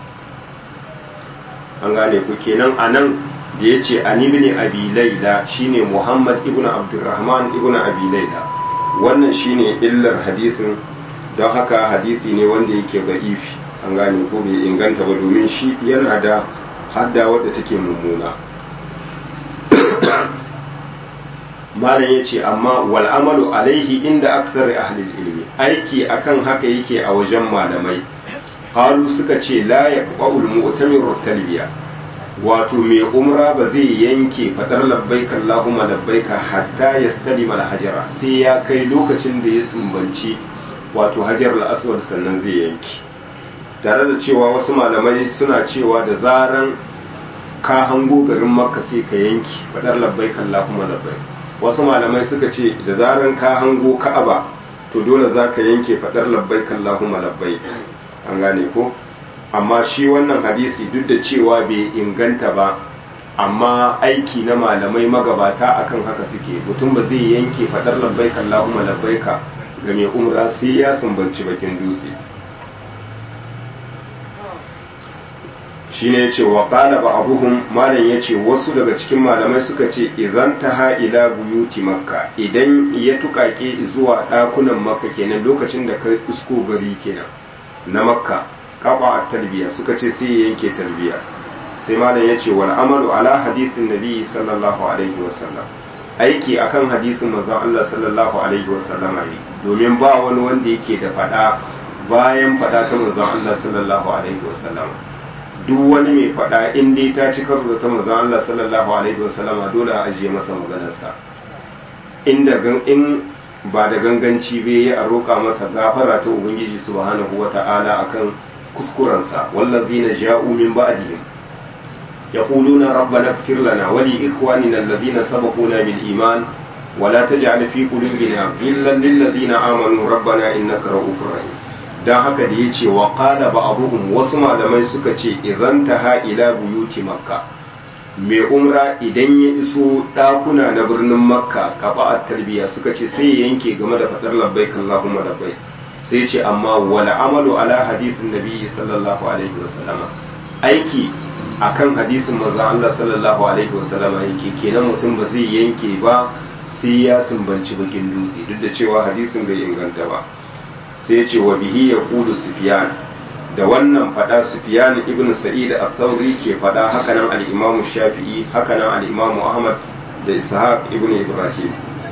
an gane ku kenan anan da yace an ibn Abi Layla shine Muhammad ibn Abdurrahman ibn Abi Layla wannan shine illar hadisin don haka hadisi ne wanda yake da'ifi an gane ko bai inganta ba domin shi yana da hadda wadda take mummuna malam yace amma wal amalu alaihi inda aksar ahli ilmi aiki akan haka yake a wajen malamai qalu suka ce la yaqul mu'tamir talbiya wato mai umra ba zai yanke fadar labbaika Allahumma labbaika hatta yastalima al-hajara sai ya kai lokacin da ya sumbanci wato hajar al-aswad sannan zai yanke tare da cewa wasu malamai suna cewa da zaran ka hango garin makka sai ka yanke fadar labbaika Allahumma labbaik wasu malamai suka ce da zaran ka hango ka'aba to dole za ka yanke fadar labbaika Allahumma labbaik an gane ko amma shi wannan hadisi duk da cewa bai inganta ba amma aiki na malamai magabata akan haka suke mutum ba zai yanke fadar labbaika Allahumma labbaika ga mai umra sai ya sumbanci bakin dutse shine yace wa qala ba'dhum malam yace wasu daga cikin malamai suka ce idan taha ila buyuti makka idan ya tukake zuwa dakunan makka kenan lokacin da kai isko gari kenan na makka kafa a talbiya suka ce sai ya yanke talbiya sai malam ya ce wal amalu ala hadisin nabi sallallahu alaihi wasallam aiki akan hadisin manzon Allah sallallahu alaihi wasallam ne domin ba wani wanda yake da fada bayan fada ta manzon Allah sallallahu alaihi wasallam duk wani mai fada in dai ta ci karo ta manzon Allah sallallahu alaihi wasallam dole a ajiye masa maganarsa inda in ba da ganganci bai a roƙa masa gafara ta ubangiji subhanahu wata'ala akan kuskurensa wallazina ja'u min ba'dihim يقولون ربنا اغفر لنا ولإخواننا الذين سبقونا بالإيمان ولا تجعل في قلوبنا غلا للذين آمنوا ربنا إنك رؤوف رحيم dan haka da yace wa qala ba'dhum wasu malamai suka ce idan taha ila buyuti makka mai umra idan ya iso dakuna na birnin makka kafa tarbiya suka ce sai ya yanke game da fadar labbaik allahumma labbaik sai ce amma wala amalu ala hadisin nabi sallallahu alaihi wasallam aiki akan hadisin manzo Allah sallallahu alaihi wasallam yake kenan mutum ba zai yanke ba sai ya sumbanci bakin dutse duk da cewa hadisin bai inganta ba sai ya ce wa bihi yaqulu sufyan da wannan fada sufyan ibn sa'id al-thawri ke fada hakanan al-imam shafi'i hakanan al-imam ahmad da ishaq ibn ibrahim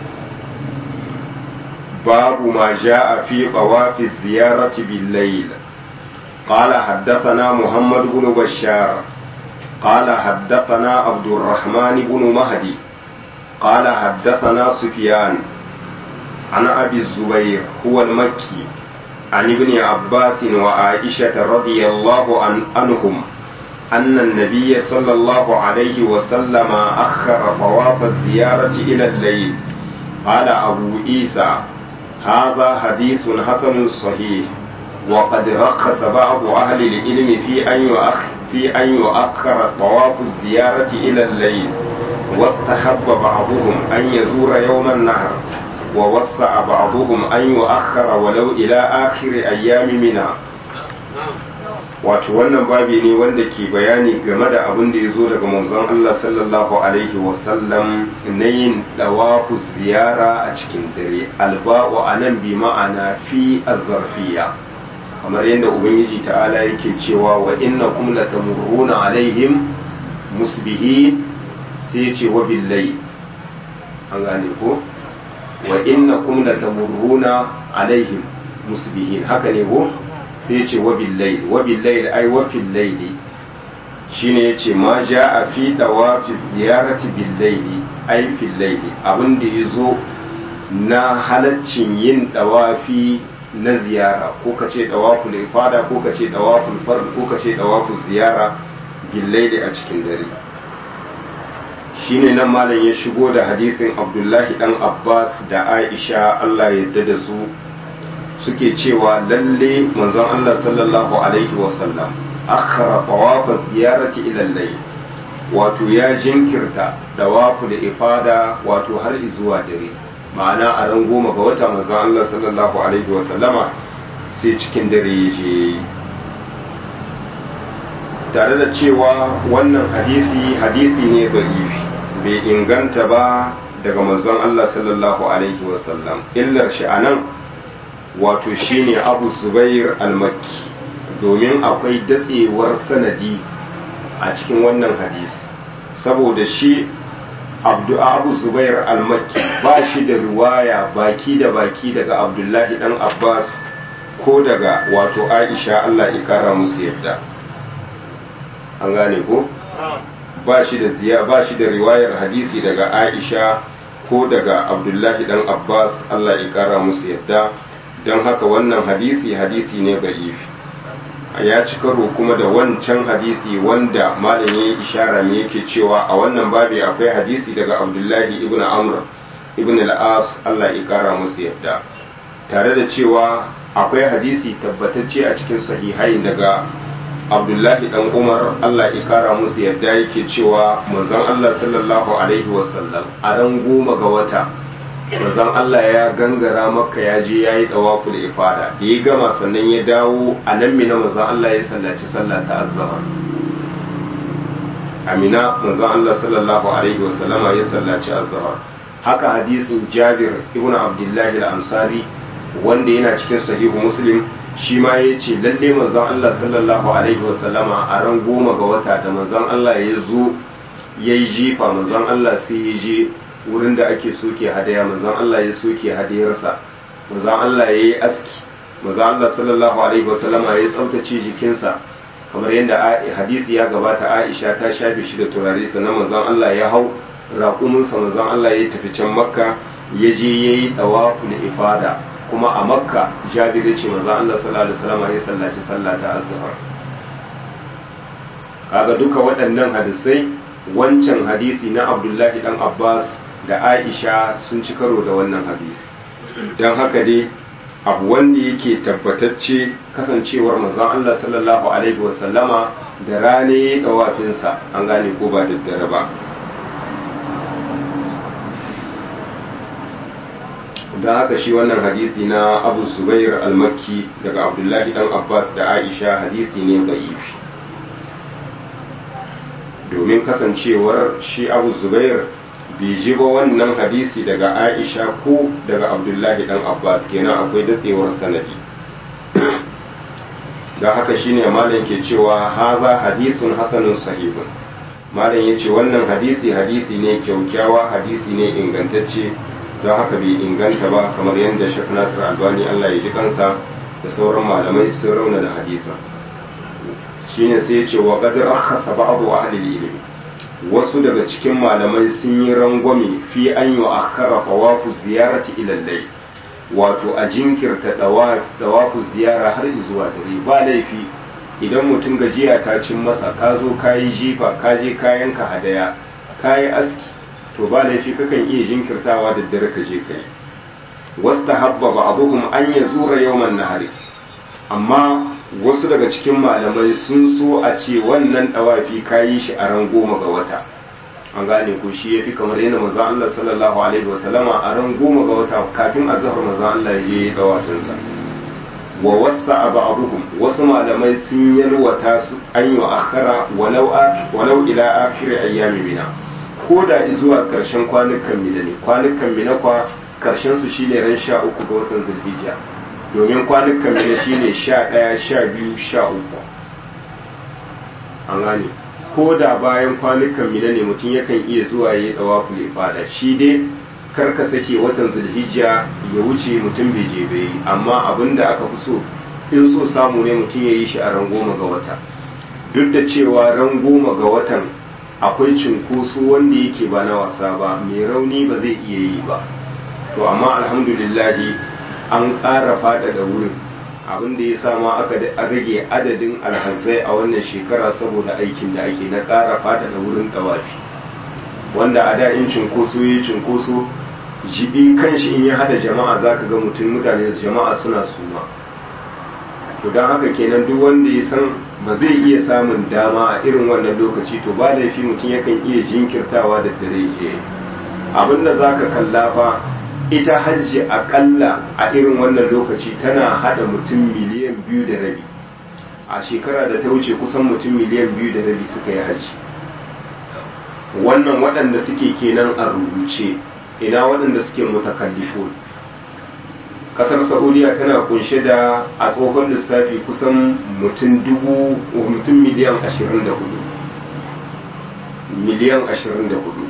babu ma jaa fi qawafi ziyarati bil layl قال حدثنا محمد بن بشار قال حدثنا عبد الرحمن بن مهدي قال حدثنا سفيان عن أبي الزبير هو المكي عن ابن عباس وعائشة رضي الله عن عنهم أن النبي صلى الله عليه وسلم أخر طواف الزيارة إلى الليل قال أبو عيسى هذا حديث حسن صحيح وقد رخص بعض أهل العلم في أن يؤخر في أن يؤخر طواف الزيارة إلى الليل واستحب بعضهم أن يزور يوم النهر ووسع بعضهم أن يؤخر ولو إلى آخر أيام منى wato wannan babi ne wanda ke bayani game da abin da ya zo daga manzon Allah sallallahu alaihi wasallam na yin dawafu ziyara a cikin dare alba'u anan bi ma'ana fi azzarfiya kamar yadda ubangiji ta'ala yake cewa wa innakum latamurruna alaihim musbihin sai ya ce wa billahi an gane ko wa innakum latamurruna alaihim musbihin haka ne ko sai ya ce wa billahi wa billahi ai wa fil layli shine yace ma jaa fi dawafi ziyarati billahi ai fil layli abin da yazo na halaccin yin dawafi na ziyara ko ka ce dawaful ifada ko ka ce dawaful fard ko ka ce dawaful ziyara billaili a cikin dare shine nan malam ya shigo da hadisin Abdullahi dan Abbas da Aisha Allah ya yarda da su suke cewa lalle manzon Allah sallallahu alaihi wasallam akhara tawaf ziyarati ila al-layl wato ya jinkirta dawaful ifada wato har zuwa dare ma'ana a ran goma ga wata manzon Allah sallallahu alaihi wa sallama sai cikin dare ya je tare da cewa wannan hadisi hadisi ne da'ifi bai inganta ba daga manzon Allah sallallahu alaihi wa sallam illar shi anan wato shine Abu Zubair al-Makki domin akwai datsewar sanadi a cikin wannan hadisi saboda shi Abdu Abu Zubair al-Makki ba shi da riwaya baki da baki daga Abdullahi dan Abbas ko daga wato Aisha Allah ya kara musu yadda an gane ko ba shi da ziya ba shi da riwayar hadisi daga Aisha ko daga Abdullahi dan Abbas Allah ya kara musu yadda don haka wannan hadisi hadisi ne da'ifi ya ci karo kuma da wancan hadisi wanda malam ya ishara ne yake cewa a wannan babi akwai hadisi daga Abdullahi ibn Amr ibn al-As Allah ya kara musu yadda tare da cewa akwai hadisi tabbatacce a cikin sahihai daga Abdullahi dan Umar Allah ya kara musu yadda yake cewa manzon Allah sallallahu alaihi wasallam a ran goma ga wata manzon Allah ya gangara Makka ya je yayi tawaful ifada da ya gama sannan ya dawo a nan mina manzon Allah ya sallaci sallah ta azhar amina manzon Allah sallallahu alaihi wasallam ya sallaci azhar haka hadisin Jabir ibn Abdullah al-Ansari wanda yana cikin sahihu Muslim shi ma ya ce lalle manzon Allah sallallahu alaihi wasallama a ran goma ga wata da manzon Allah ya zo ya yi jifa manzon Allah sai ya je wurin da ake soke hadaya manzon Allah ya soke hadayarsa manzon Allah ya yi aski manzon Allah sallallahu alaihi wasallama ya tsaftace jikinsa kamar yadda hadisi ya gabata Aisha ta shafe shi da turare sannan manzon Allah ya hau raƙuminsa manzon Allah ya tafi can Makka ya je ya yi tawaful ifada kuma a Makka Jabir ya ce manzon Allah sallallahu alaihi wasallama ya sallaci sallata azhar. Kaga duka waɗannan hadisai wancan hadisi na Abdullahi dan Abbas da Aisha sun ci karo da wannan hadisi don haka dai abu wanda yake tabbatacce kasancewar manzon Allah sallallahu alaihi wasallama da rane dawafinsa an gane ko ba daddare ba don haka shi wannan hadisi na Abu Zubair al-Makki daga Abdullahi dan Abbas da Aisha hadisi ne da'ifi domin kasancewar shi Abu Zubair bai ji ba wannan hadisi daga Aisha ko daga Abdullahi dan Abbas kenan akwai datsewar sanadi da haka shine malam ke cewa haza hadisun hasanun sahihun malam yace wannan hadisi hadisi ne kyaukyawa hadisi ne ingantacce don haka bai inganta ba kamar yadda Sheikh Nasir Albani Allah ya ji kansa da sauran malamai sun rauna da hadisin shine sai yace wa qad rakhasa ba'du ahli al-ilm wasu daga cikin malamai sun yi rangwame fi an yi akara tawafu ziyarati ilallai wato a jinkirta tawafu ziyara har zuwa dare ba laifi idan mutum gajiya ta cin masa ka zo ka yi jifa ka je kayan ka hadaya ka yi aski to ba laifi kakan iya jinkirtawa da dare ka je kai wasta habba ba abuhum an ya zura yawman nahari amma wasu daga cikin malamai sun so a ce wannan dawafi kayi shi a ran goma ga wata an gane ko shi yafi kamar yana manzo Allah sallallahu alaihi wasallama a ran goma ga wata kafin azhar manzo Allah ya yi dawafin sa wa wasa ba'dhum wasu malamai sun yalwata su an yi akhara walau walau ila akhir ayyami mina ko da zuwa karshen kwanukan mina ne kwanukan mina kwa karshen su shine ran sha uku ga watan Zulhijja domin kwanukan mina shine sha ɗaya sha biyu sha uku an gane ko da bayan kwanukan mina ne mutum yakan iya zuwa ya yi tsawafu ya fada shi dai karka sake watan zulhijja ya wuce mutum bai je bai amma abin da aka fi so in so samu ne mutum ya yi shi a ran goma ga wata duk da cewa ran goma ga watan akwai cinkoso wanda yake ba na wasa ba mai rauni ba zai iya yi ba to amma alhamdulillahi an ƙara faɗaɗa wurin abin da ya sama aka rage adadin alhazai a wannan shekara saboda aikin da ake na ƙara faɗaɗa wurin ɗawafi wanda a da in cinkoso ya cinkoso jibi kanshi in ya hada jama'a za ka ga mutum mutane jama'a suna suma to don haka kenan duk wanda ya san ba zai iya samun dama a irin wannan lokaci to ba laifi mutum yakan iya jinkirtawa da dare ke abin da za ka kalla fa ita hajji akalla a irin wannan lokaci tana hada mutum miliyan biyu da rabi a shekara da ta wuce kusan mutum miliyan biyu da rabi suka yi hajji wannan waɗanda suke kenan a rubuce ina waɗanda suke mutakallifun kasar saudiya tana kunshe da a tsohon lissafi kusan mutum dubu mutum miliyan ashirin da hudu miliyan ashirin da hudu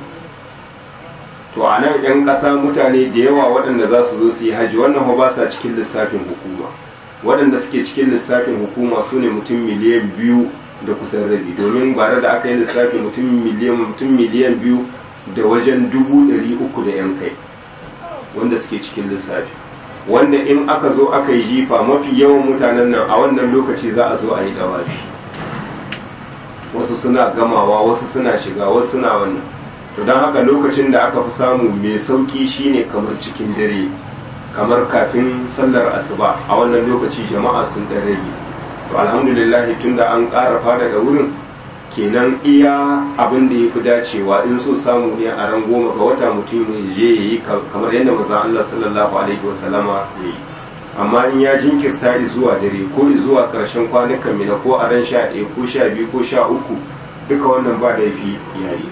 to a nan 'yan ƙasa mutane da yawa waɗanda za su zo su yi hajji wannan ba sa cikin lissafin hukuma waɗanda suke cikin lissafin hukuma su ne mutum miliyan biyu da kusan rabi domin bare da aka yi lissafi mutum miliyan mutum miliyan biyu da wajen dubu ɗari uku da yan kai wanda suke cikin lissafi wanda in aka zo aka yi jifa mafi yawan mutanen nan a wannan lokaci za a zo a yi dawafi wasu suna gamawa wasu suna shiga wasu suna wannan to don haka lokacin da aka fi samu mai sauki shine kamar cikin dare kamar kafin sallar asuba a wannan lokaci jama'a sun dan rage to alhamdulillah tunda an ƙara fada da wurin kenan iya abin da ya fi dacewa in so samu ne a ran goma ga wata mutum ya je ya yi kamar yadda manzon Allah sallallahu alaihi wasallama ya yi amma in ya jinkirta zuwa dare ko zuwa ƙarshen kwanukan mina ko a ran sha ɗaya ko sha biyu ko sha uku duka wannan ba laifi yayi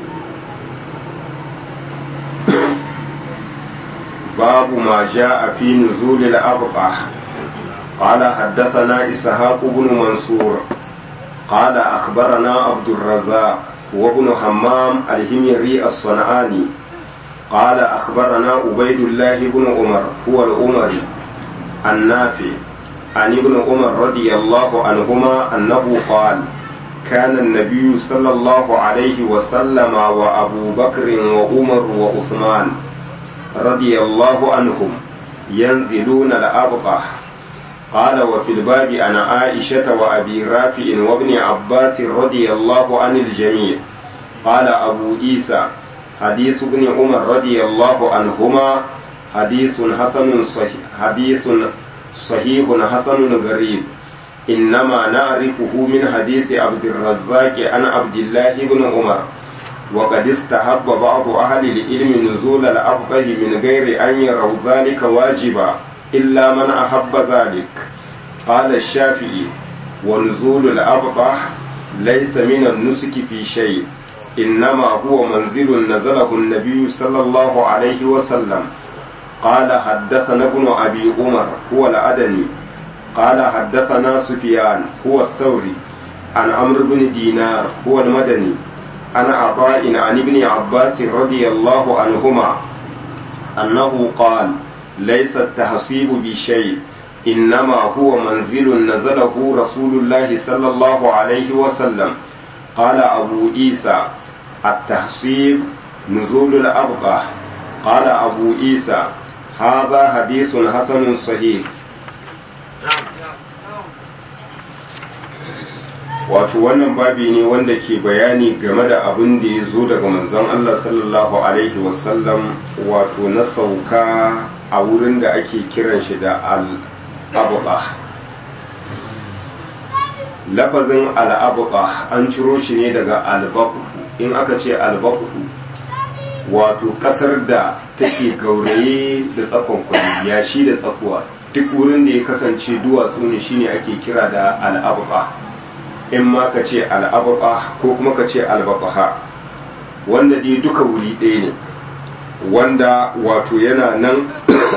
babu ma ja a fi nuzulil abqa قال حدثنا إسحاق بن منصور قال أخبرنا عبد الرزاق وابن حمام الهميري الصنعاني قال أخبرنا عبيد الله بن عمر هو الأمري النافع عن ابن عمر رضي الله عنهما أنه قال كان النبي صلى الله عليه وسلم وأبو بكر وعمر وعثمان رضي الله عنهم ينزلون الأبطح. قال وفي الباب عن عائشة وأبي رافع وابن عباس رضي الله عن الجميع. قال أبو عيسى حديث ابن عمر رضي الله عنهما حديث حسن صحيح حديث صحيح حسن غريب إنما نعرفه من حديث عبد الرزاق عن عبد الله بن عمر وقد استحب بعض أهل العلم نزول الأبطح من غير أن يروا ذلك واجبا إلا من أحب ذلك. قال الشافعي ونزول الأبطح ليس من النسك في شيء إنما هو منزل نزله النبي صلى الله عليه وسلم. قال حدثنا ابن أبي عمر هو الأدني قال حدثنا سفيان هو الثوري عن عمرو بن دينار هو المدني عن عطاء عن ابن عباس رضي الله عنهما أنه قال ليس التحصيب بشيء إنما هو منزل نزله رسول الله صلى الله عليه وسلم. قال أبو عيسى التحصيب نزول الأبطح. قال أبو عيسى هذا حديث حسن صحيح. wato wannan babi ne wanda ke bayani game da abin da ya zo daga manzon Allah sallallahu alaihi wasallam wato na sauka a wurin da ake kiran shi da al-abqa. lafazin al-abqa an ciro shi ne daga al-baqu. in aka ce al-baqu wato kasar da take gauraye da tsakon kwani yashi da tsakuwa duk wurin da ya kasance duwatsu ne shine ake kira da al-abqa. in ma ka ce al'abqa ko kuma ka ce albaqaha wanda dai duka wuri ɗaya ne wanda wato yana nan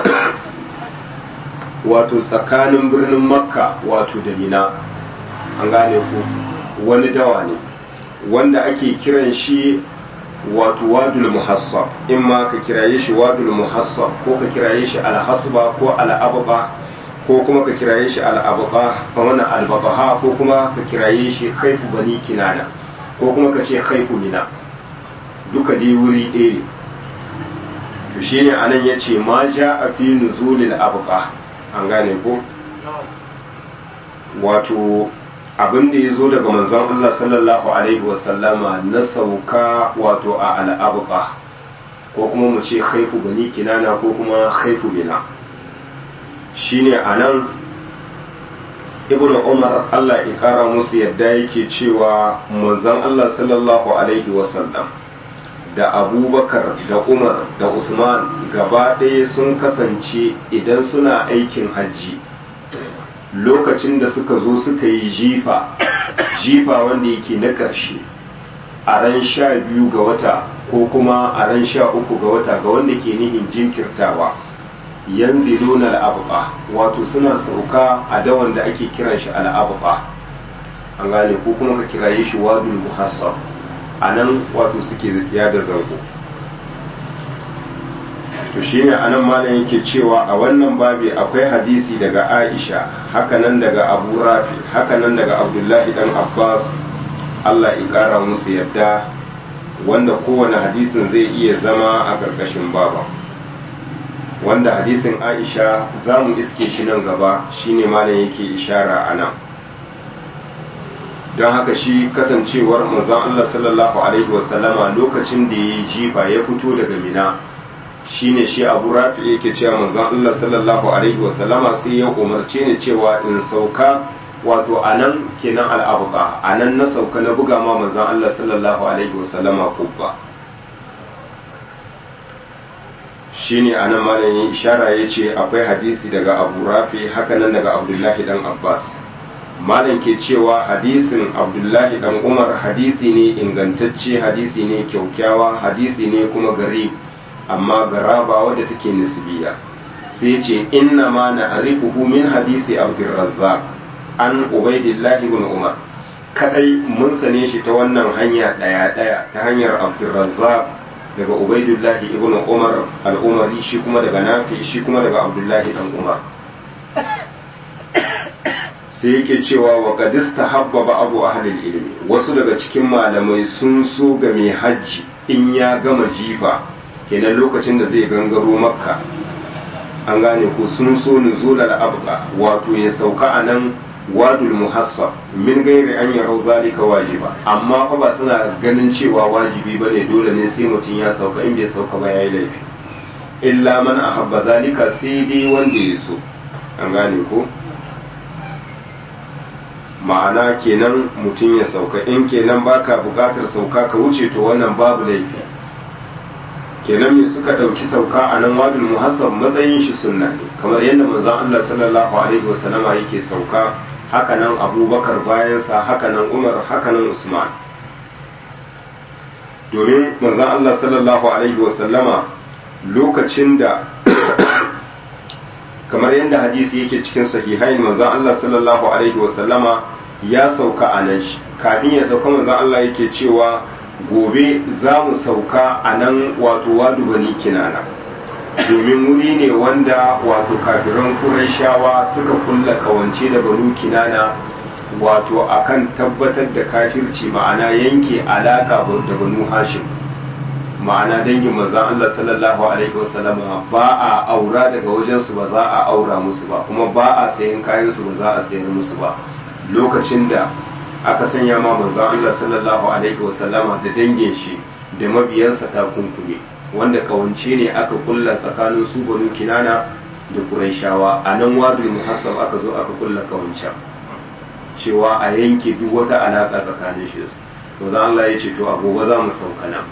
wato tsakanin birnin makka wato da mina an gane ku wani dawa ne wanda ake kiran shi wato wadul muhassab in ma ka kiraye shi wadul muhassab ko ka kiraye shi alhasba ko al'abqa ko kuma ka kiraye shi al'abqa a wannan albaqaha ko kuma ka kiraye shi khaifu bani kinana ko kuma ka ce khaifu mina duka dai wuri ɗaya ne. to shine anan yace ma ja a fi nuzulil abqa an gane ko wato abin da ya zo daga manzon Allah sallallahu alaihi wasallama na sauka wato a al'abqa ko kuma mu ce khaifu bani kinana ko kuma khaifu mina shine anan ibn umar Allah ya kara musu yadda yake cewa manzon Allah sallallahu alaihi wasallam da abubakar da umar da usman gaba ɗaya sun kasance idan suna aikin hajji lokacin da suka zo suka yi jifa jifa wanda yake na ƙarshe a ran sha biyu ga wata ko kuma a ran sha uku ga wata ga wanda ke nihin jinkirtawa yanziluna al-abqa wato suna sauka a dawan da ake kiran shi al-abqa an gane ko kuma ka kiraye shi wadul muhassab anan wato suke yada zango. to shine anan malam yake cewa a wannan babi akwai hadisi daga Aisha hakanan daga Abu Rafi hakanan daga Abdullahi dan Abbas Allah ya kara musu yadda wanda kowane hadisin zai iya zama a karkashin baba wanda hadisin Aisha za mu iske shi nan gaba shine malam yake ishara a nan don haka shi kasancewar manzon Allah sallallahu alaihi wasallama lokacin da ya jifa ya fito daga Mina shine shi Abu Rafi yake cewa manzon Allah sallallahu alaihi wasallama sai ya umarce ni cewa in sauka wato anan kenan al-abqa anan na sauka na buga ma manzon Allah sallallahu alaihi wasallama kubba shine anan malamin ishara yace akwai hadisi daga Abu Rafi hakanan daga Abdullahi dan Abbas malam ke cewa hadisin Abdullahi dan Umar hadisi ne ingantacce hadisi ne kyaukyawa hadisi ne kuma garib amma garaba wadda take nisbiya sai ce inna ma na arifuhu min hadisi abdurrazzaq an ubaidillah ibn umar kadai mun sane shi ta wannan hanya daya daya ta hanyar abdurrazzaq daga ubaidillah ibn umar al-umari shi kuma daga nafi shi kuma daga abdullahi dan umar sai yake cewa wa qadista habba abu ahli ilmi wasu daga cikin malamai sun so ga mai hajji in ya gama jifa kenan lokacin da zai gangaro makka an gane ko sun so nuzulal abqa wato ya sauka a nan wadul muhassab min gairi an yarau zalika wajiba amma fa ba suna ganin cewa wajibi bane dole ne sai mutum ya sauka in bai sauka ba yayi laifi illa man ahabba zalika sai dai wanda ya so an gane ko ma'ana kenan mutum ya sauka in kenan baka bukatar sauka ka wuce to wannan babu laifi kenan me suka dauki sauka a nan wadul muhassab matsayin shi sunna ne kamar yadda manzon Allah sallallahu alaihi wasallama yake sauka haka nan Abubakar bayan sa haka nan Umar haka nan Usman domin manzon Allah sallallahu alaihi wasallama lokacin da kamar yadda hadisi yake cikin sahihain manzon Allah sallallahu alaihi wasallama ya sauka a nan shi kafin ya sauka manzon Allah yake cewa gobe za mu sauka a nan wato wadu bani kinana domin wuri ne wanda wato kafiran Qurayshawa suka kulla kawance da banu kinana wato akan tabbatar da kafirci ma'ana yanke alaka da banu Hashim ma'ana dangin manzon Allah sallallahu alaihi wasallam ba a aura daga wajensu ba za a aura musu ba kuma ba a sayan kayan su ba za a sayar musu ba lokacin da aka sanya ma manzon Allah sallallahu alaihi wasallama da dangin shi da mabiyansa takunkumi wanda kawance ne aka kulla tsakanin su banu kinana da Qurayshawa a nan wadul muhassab aka zo aka kulla kawancan cewa a yanke duk wata alaka tsakanin shi to zan Allah ya ce to a gobe za mu sauka nan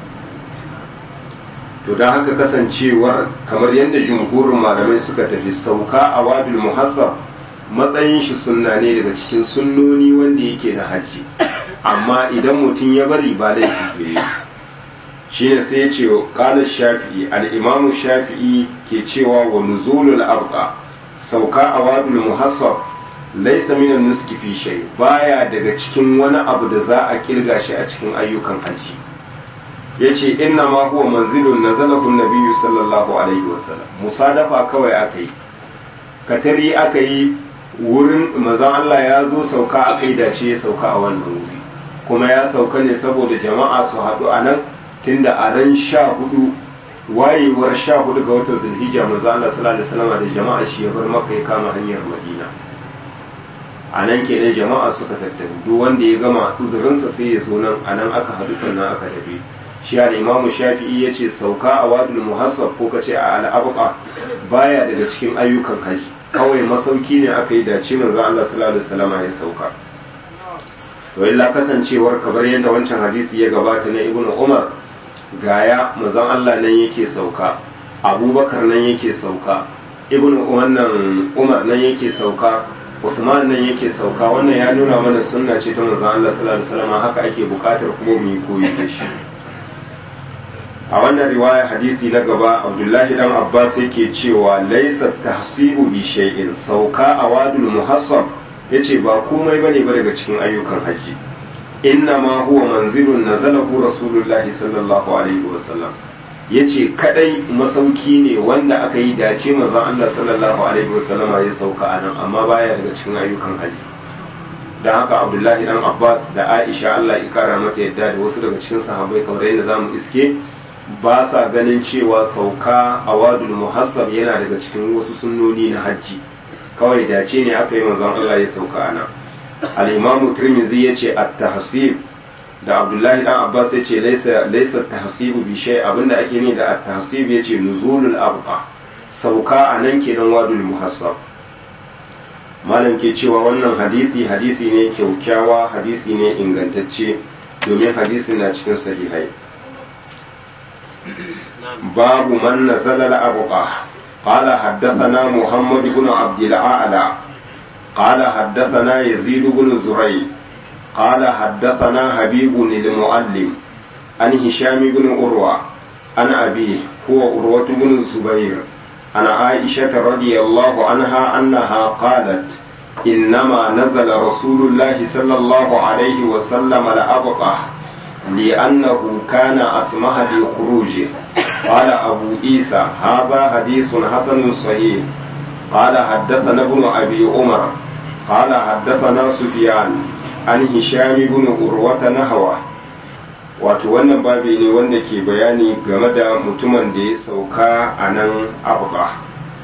to don haka kasancewar kamar yadda jumhurin malamai suka tafi sauka a wadul muhassab matsayin shi sunna ne daga cikin sunnoni wanda yake na haji amma idan mutum ya bari ba laifi ne shi ne sai ya ce qala shafi'i al-imam shafi'i ke cewa wa nuzulul arqa sauka a wadul muhassab laysa min an-nuski fi shay baya daga cikin wani abu da za a kirga shi a cikin ayyukan haji yace inna ma huwa manzilun nazalahu an-nabiyyu sallallahu alaihi wasallam musadafa kawai akai katari akai wurin manzon Allah ya zo sauka akai dace ya sauka a wannan wuri kuma ya sauka ne saboda jama'a su haɗu a nan tunda a ran sha hudu wayewar sha hudu ga watan zulhijja manzon Allah sallallahu alaihi wasallam da jama'a shi ya bar Makka ya kama hanyar Madina a nan kenan jama'a suka tattaru duk wanda ya gama uzurinsa sai ya zo nan a nan aka haɗu sannan aka tafi shi al imamu shafi'i ya ce sauka a wadul muhassab ko kace a al'abqa baya daga cikin ayyukan haji kawai masauki ne aka yi dace manzo Allah sallallahu alaihi wasallam ya sauka to illa kasancewar kabar yadda wancan hadisi ya gabata na ibnu umar gaya manzo Allah nan yake sauka abubakar nan yake sauka ibnu wannan umar nan yake sauka usman nan yake sauka wannan ya nuna mana sunna ce ta manzo Allah sallallahu alaihi wasallam haka ake bukatar kuma mu yi koyi da shi a wannan riwaya hadisi na gaba abdullahi dan abbas yake cewa laisa tahsibu bi shay'in sauka a wadul muhassab yace ba komai bane ba daga cikin ayyukan haji inna ma huwa manzilun nazalahu rasulullahi sallallahu alaihi wasallam yace kadai masauki ne wanda aka yi dace manzon Allah sallallahu alaihi wasallam ya sauka anan amma baya daga cikin ayyukan haji dan haka abdullahi dan abbas da aisha Allah ya kara mata yadda da wasu daga cikin sahabbai kamar yadda zamu iske ba sa ganin cewa sauka a wadul muhassab yana daga cikin wasu sunnoni na hajji kawai dace ne aka yi manzon Allah ya sauka ana al-imam tirmidhi yace at-tahsib da abdullahi dan abbas yace laysa laysa at-tahsibu bi shay abinda ake ne da at-tahsib yace nuzulul abqa sauka anan kenan wadul muhassab malam ke cewa wannan hadisi hadisi ne kyaukyawa hadisi ne ingantacce domin hadisi na cikin sahihai باب من نزل الأبقى قال حدثنا محمد بن عبد الأعلى قال حدثنا يزيد بن زريع قال حدثنا حبيب المعلم عن هشام بن عروة عن أبيه هو عروة بن الزبير عن عائشة رضي الله عنها أنها قالت إنما نزل رسول الله صلى الله عليه وسلم لأبقى لأنه كان أسمح لخروجه. قال أبو عيسى هذا حديث حسن صحيح. قال حدثنا ابن أبي عمر قال حدثنا سفيان عن هشام بن عروة نحوه. wato wannan babi ne wanda ke bayani game da mutumin da ya sauka a nan abuka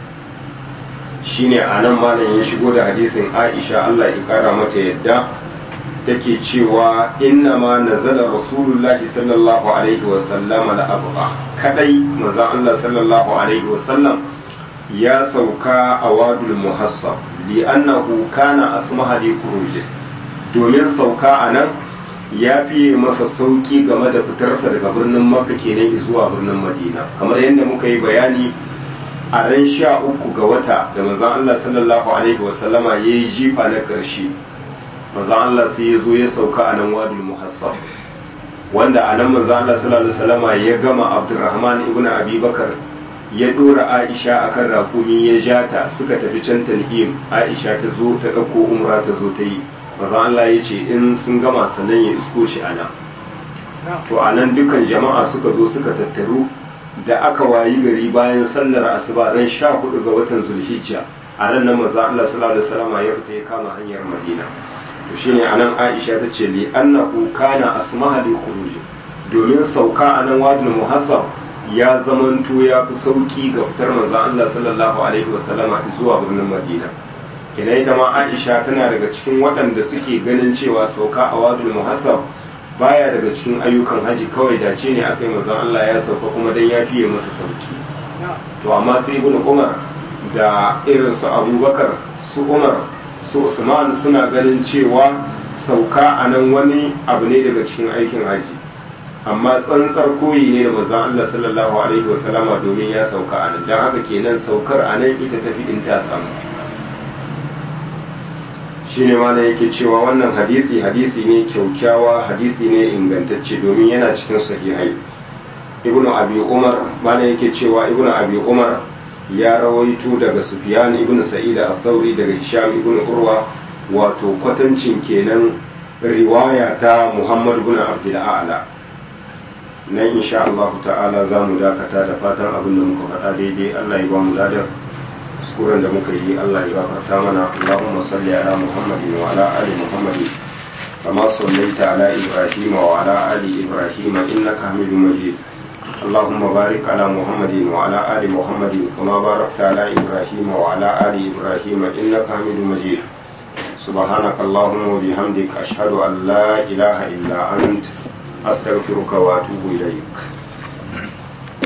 shine a nan malam ya shigo da hadisin Aisha Allah ya kara mata yadda take cewa inna ma nazala rasulullahi sallallahu alaihi wa sallam da abuka kadai manzon Allah sallallahu alaihi wa sallam ya sauka a wadul muhassab li annahu kana asmaha li khuruji domin sauka a nan ya fiye masa sauki game da fitarsa daga birnin makka kenan zuwa birnin madina kamar yadda muka yi bayani a ran sha uku ga wata da manzon Allah sallallahu alaihi wasallama ya yi jifa na ƙarshe manzon Allah sai ya zo ya sauka a nan wadul muhassab wanda a nan manzon Allah sallallahu alaihi wasallama ya gama Abdurrahman ibn Abi Bakar ya dora Aisha akan rakumi ya jata suka tafi can Tan'im. Aisha ta zo ta ɗauko umra ta zo ta yi maza Allah ya ce in sun gama sannan ya isko shi ana to a nan dukan jama'a suka zo suka tattaru da aka wayi gari bayan sallar asuba ran sha hudu ga watan zulhijja a nan nan maza Allah sallallahu alaihi wasallam ya fita ya kama hanyar Madina to shine anan Aisha ta ce li annahu kana asmaha li khuruj domin sauka a nan wadul muhassab ya zamanto ya fi sauki ga fitar maza Allah sallallahu alaihi wasallam zuwa birnin Madina kina ita ma Aisha tana daga cikin waɗanda suke ganin cewa sauka a wadul muhassab baya daga cikin ayyukan haji kawai dace ne akai manzon Allah ya sauka kuma dan ya fiye masa sauki to amma sai ibn Umar da irin su Abubakar su Umar su Usman suna ganin cewa sauka a nan wani abu ne daga cikin aikin haji amma tsantsar koyi ne da manzon Allah sallallahu alaihi wasallama domin ya sauka a nan dan haka kenan saukar a nan ita tafi in ta samu shine ma da yake cewa wannan hadisi hadisi ne kyaukyawa hadisi ne ingantacce domin yana cikin sahihai ibnu abi umar ma da yake cewa ibnu abi umar ya rawaito daga sufyan ibnu sa'id al-thawri daga hisham ibnu urwa wato kwatancin kenan riwaya ta muhammad ibn abdul a'la nan insha Allah ta'ala za mu dakata da fatan abin da muka faɗa daidai Allah ya ba mu ladan kuskuren da muka yi Allah ya gafarta mana Allahumma salli ala Muhammadin wa ala ali Muhammadin kama sallaita ala Ibrahim wa ala ali Ibrahim innaka Hamidum Majid Allahumma barik ala Muhammadin wa ala ali Muhammadin kama barakta ala Ibrahim wa ala ali Ibrahim innaka Hamidum Majid سبحانك اللهم وبحمدك أشهد أن لا إله إلا أنت أستغفرك وأتوب إليك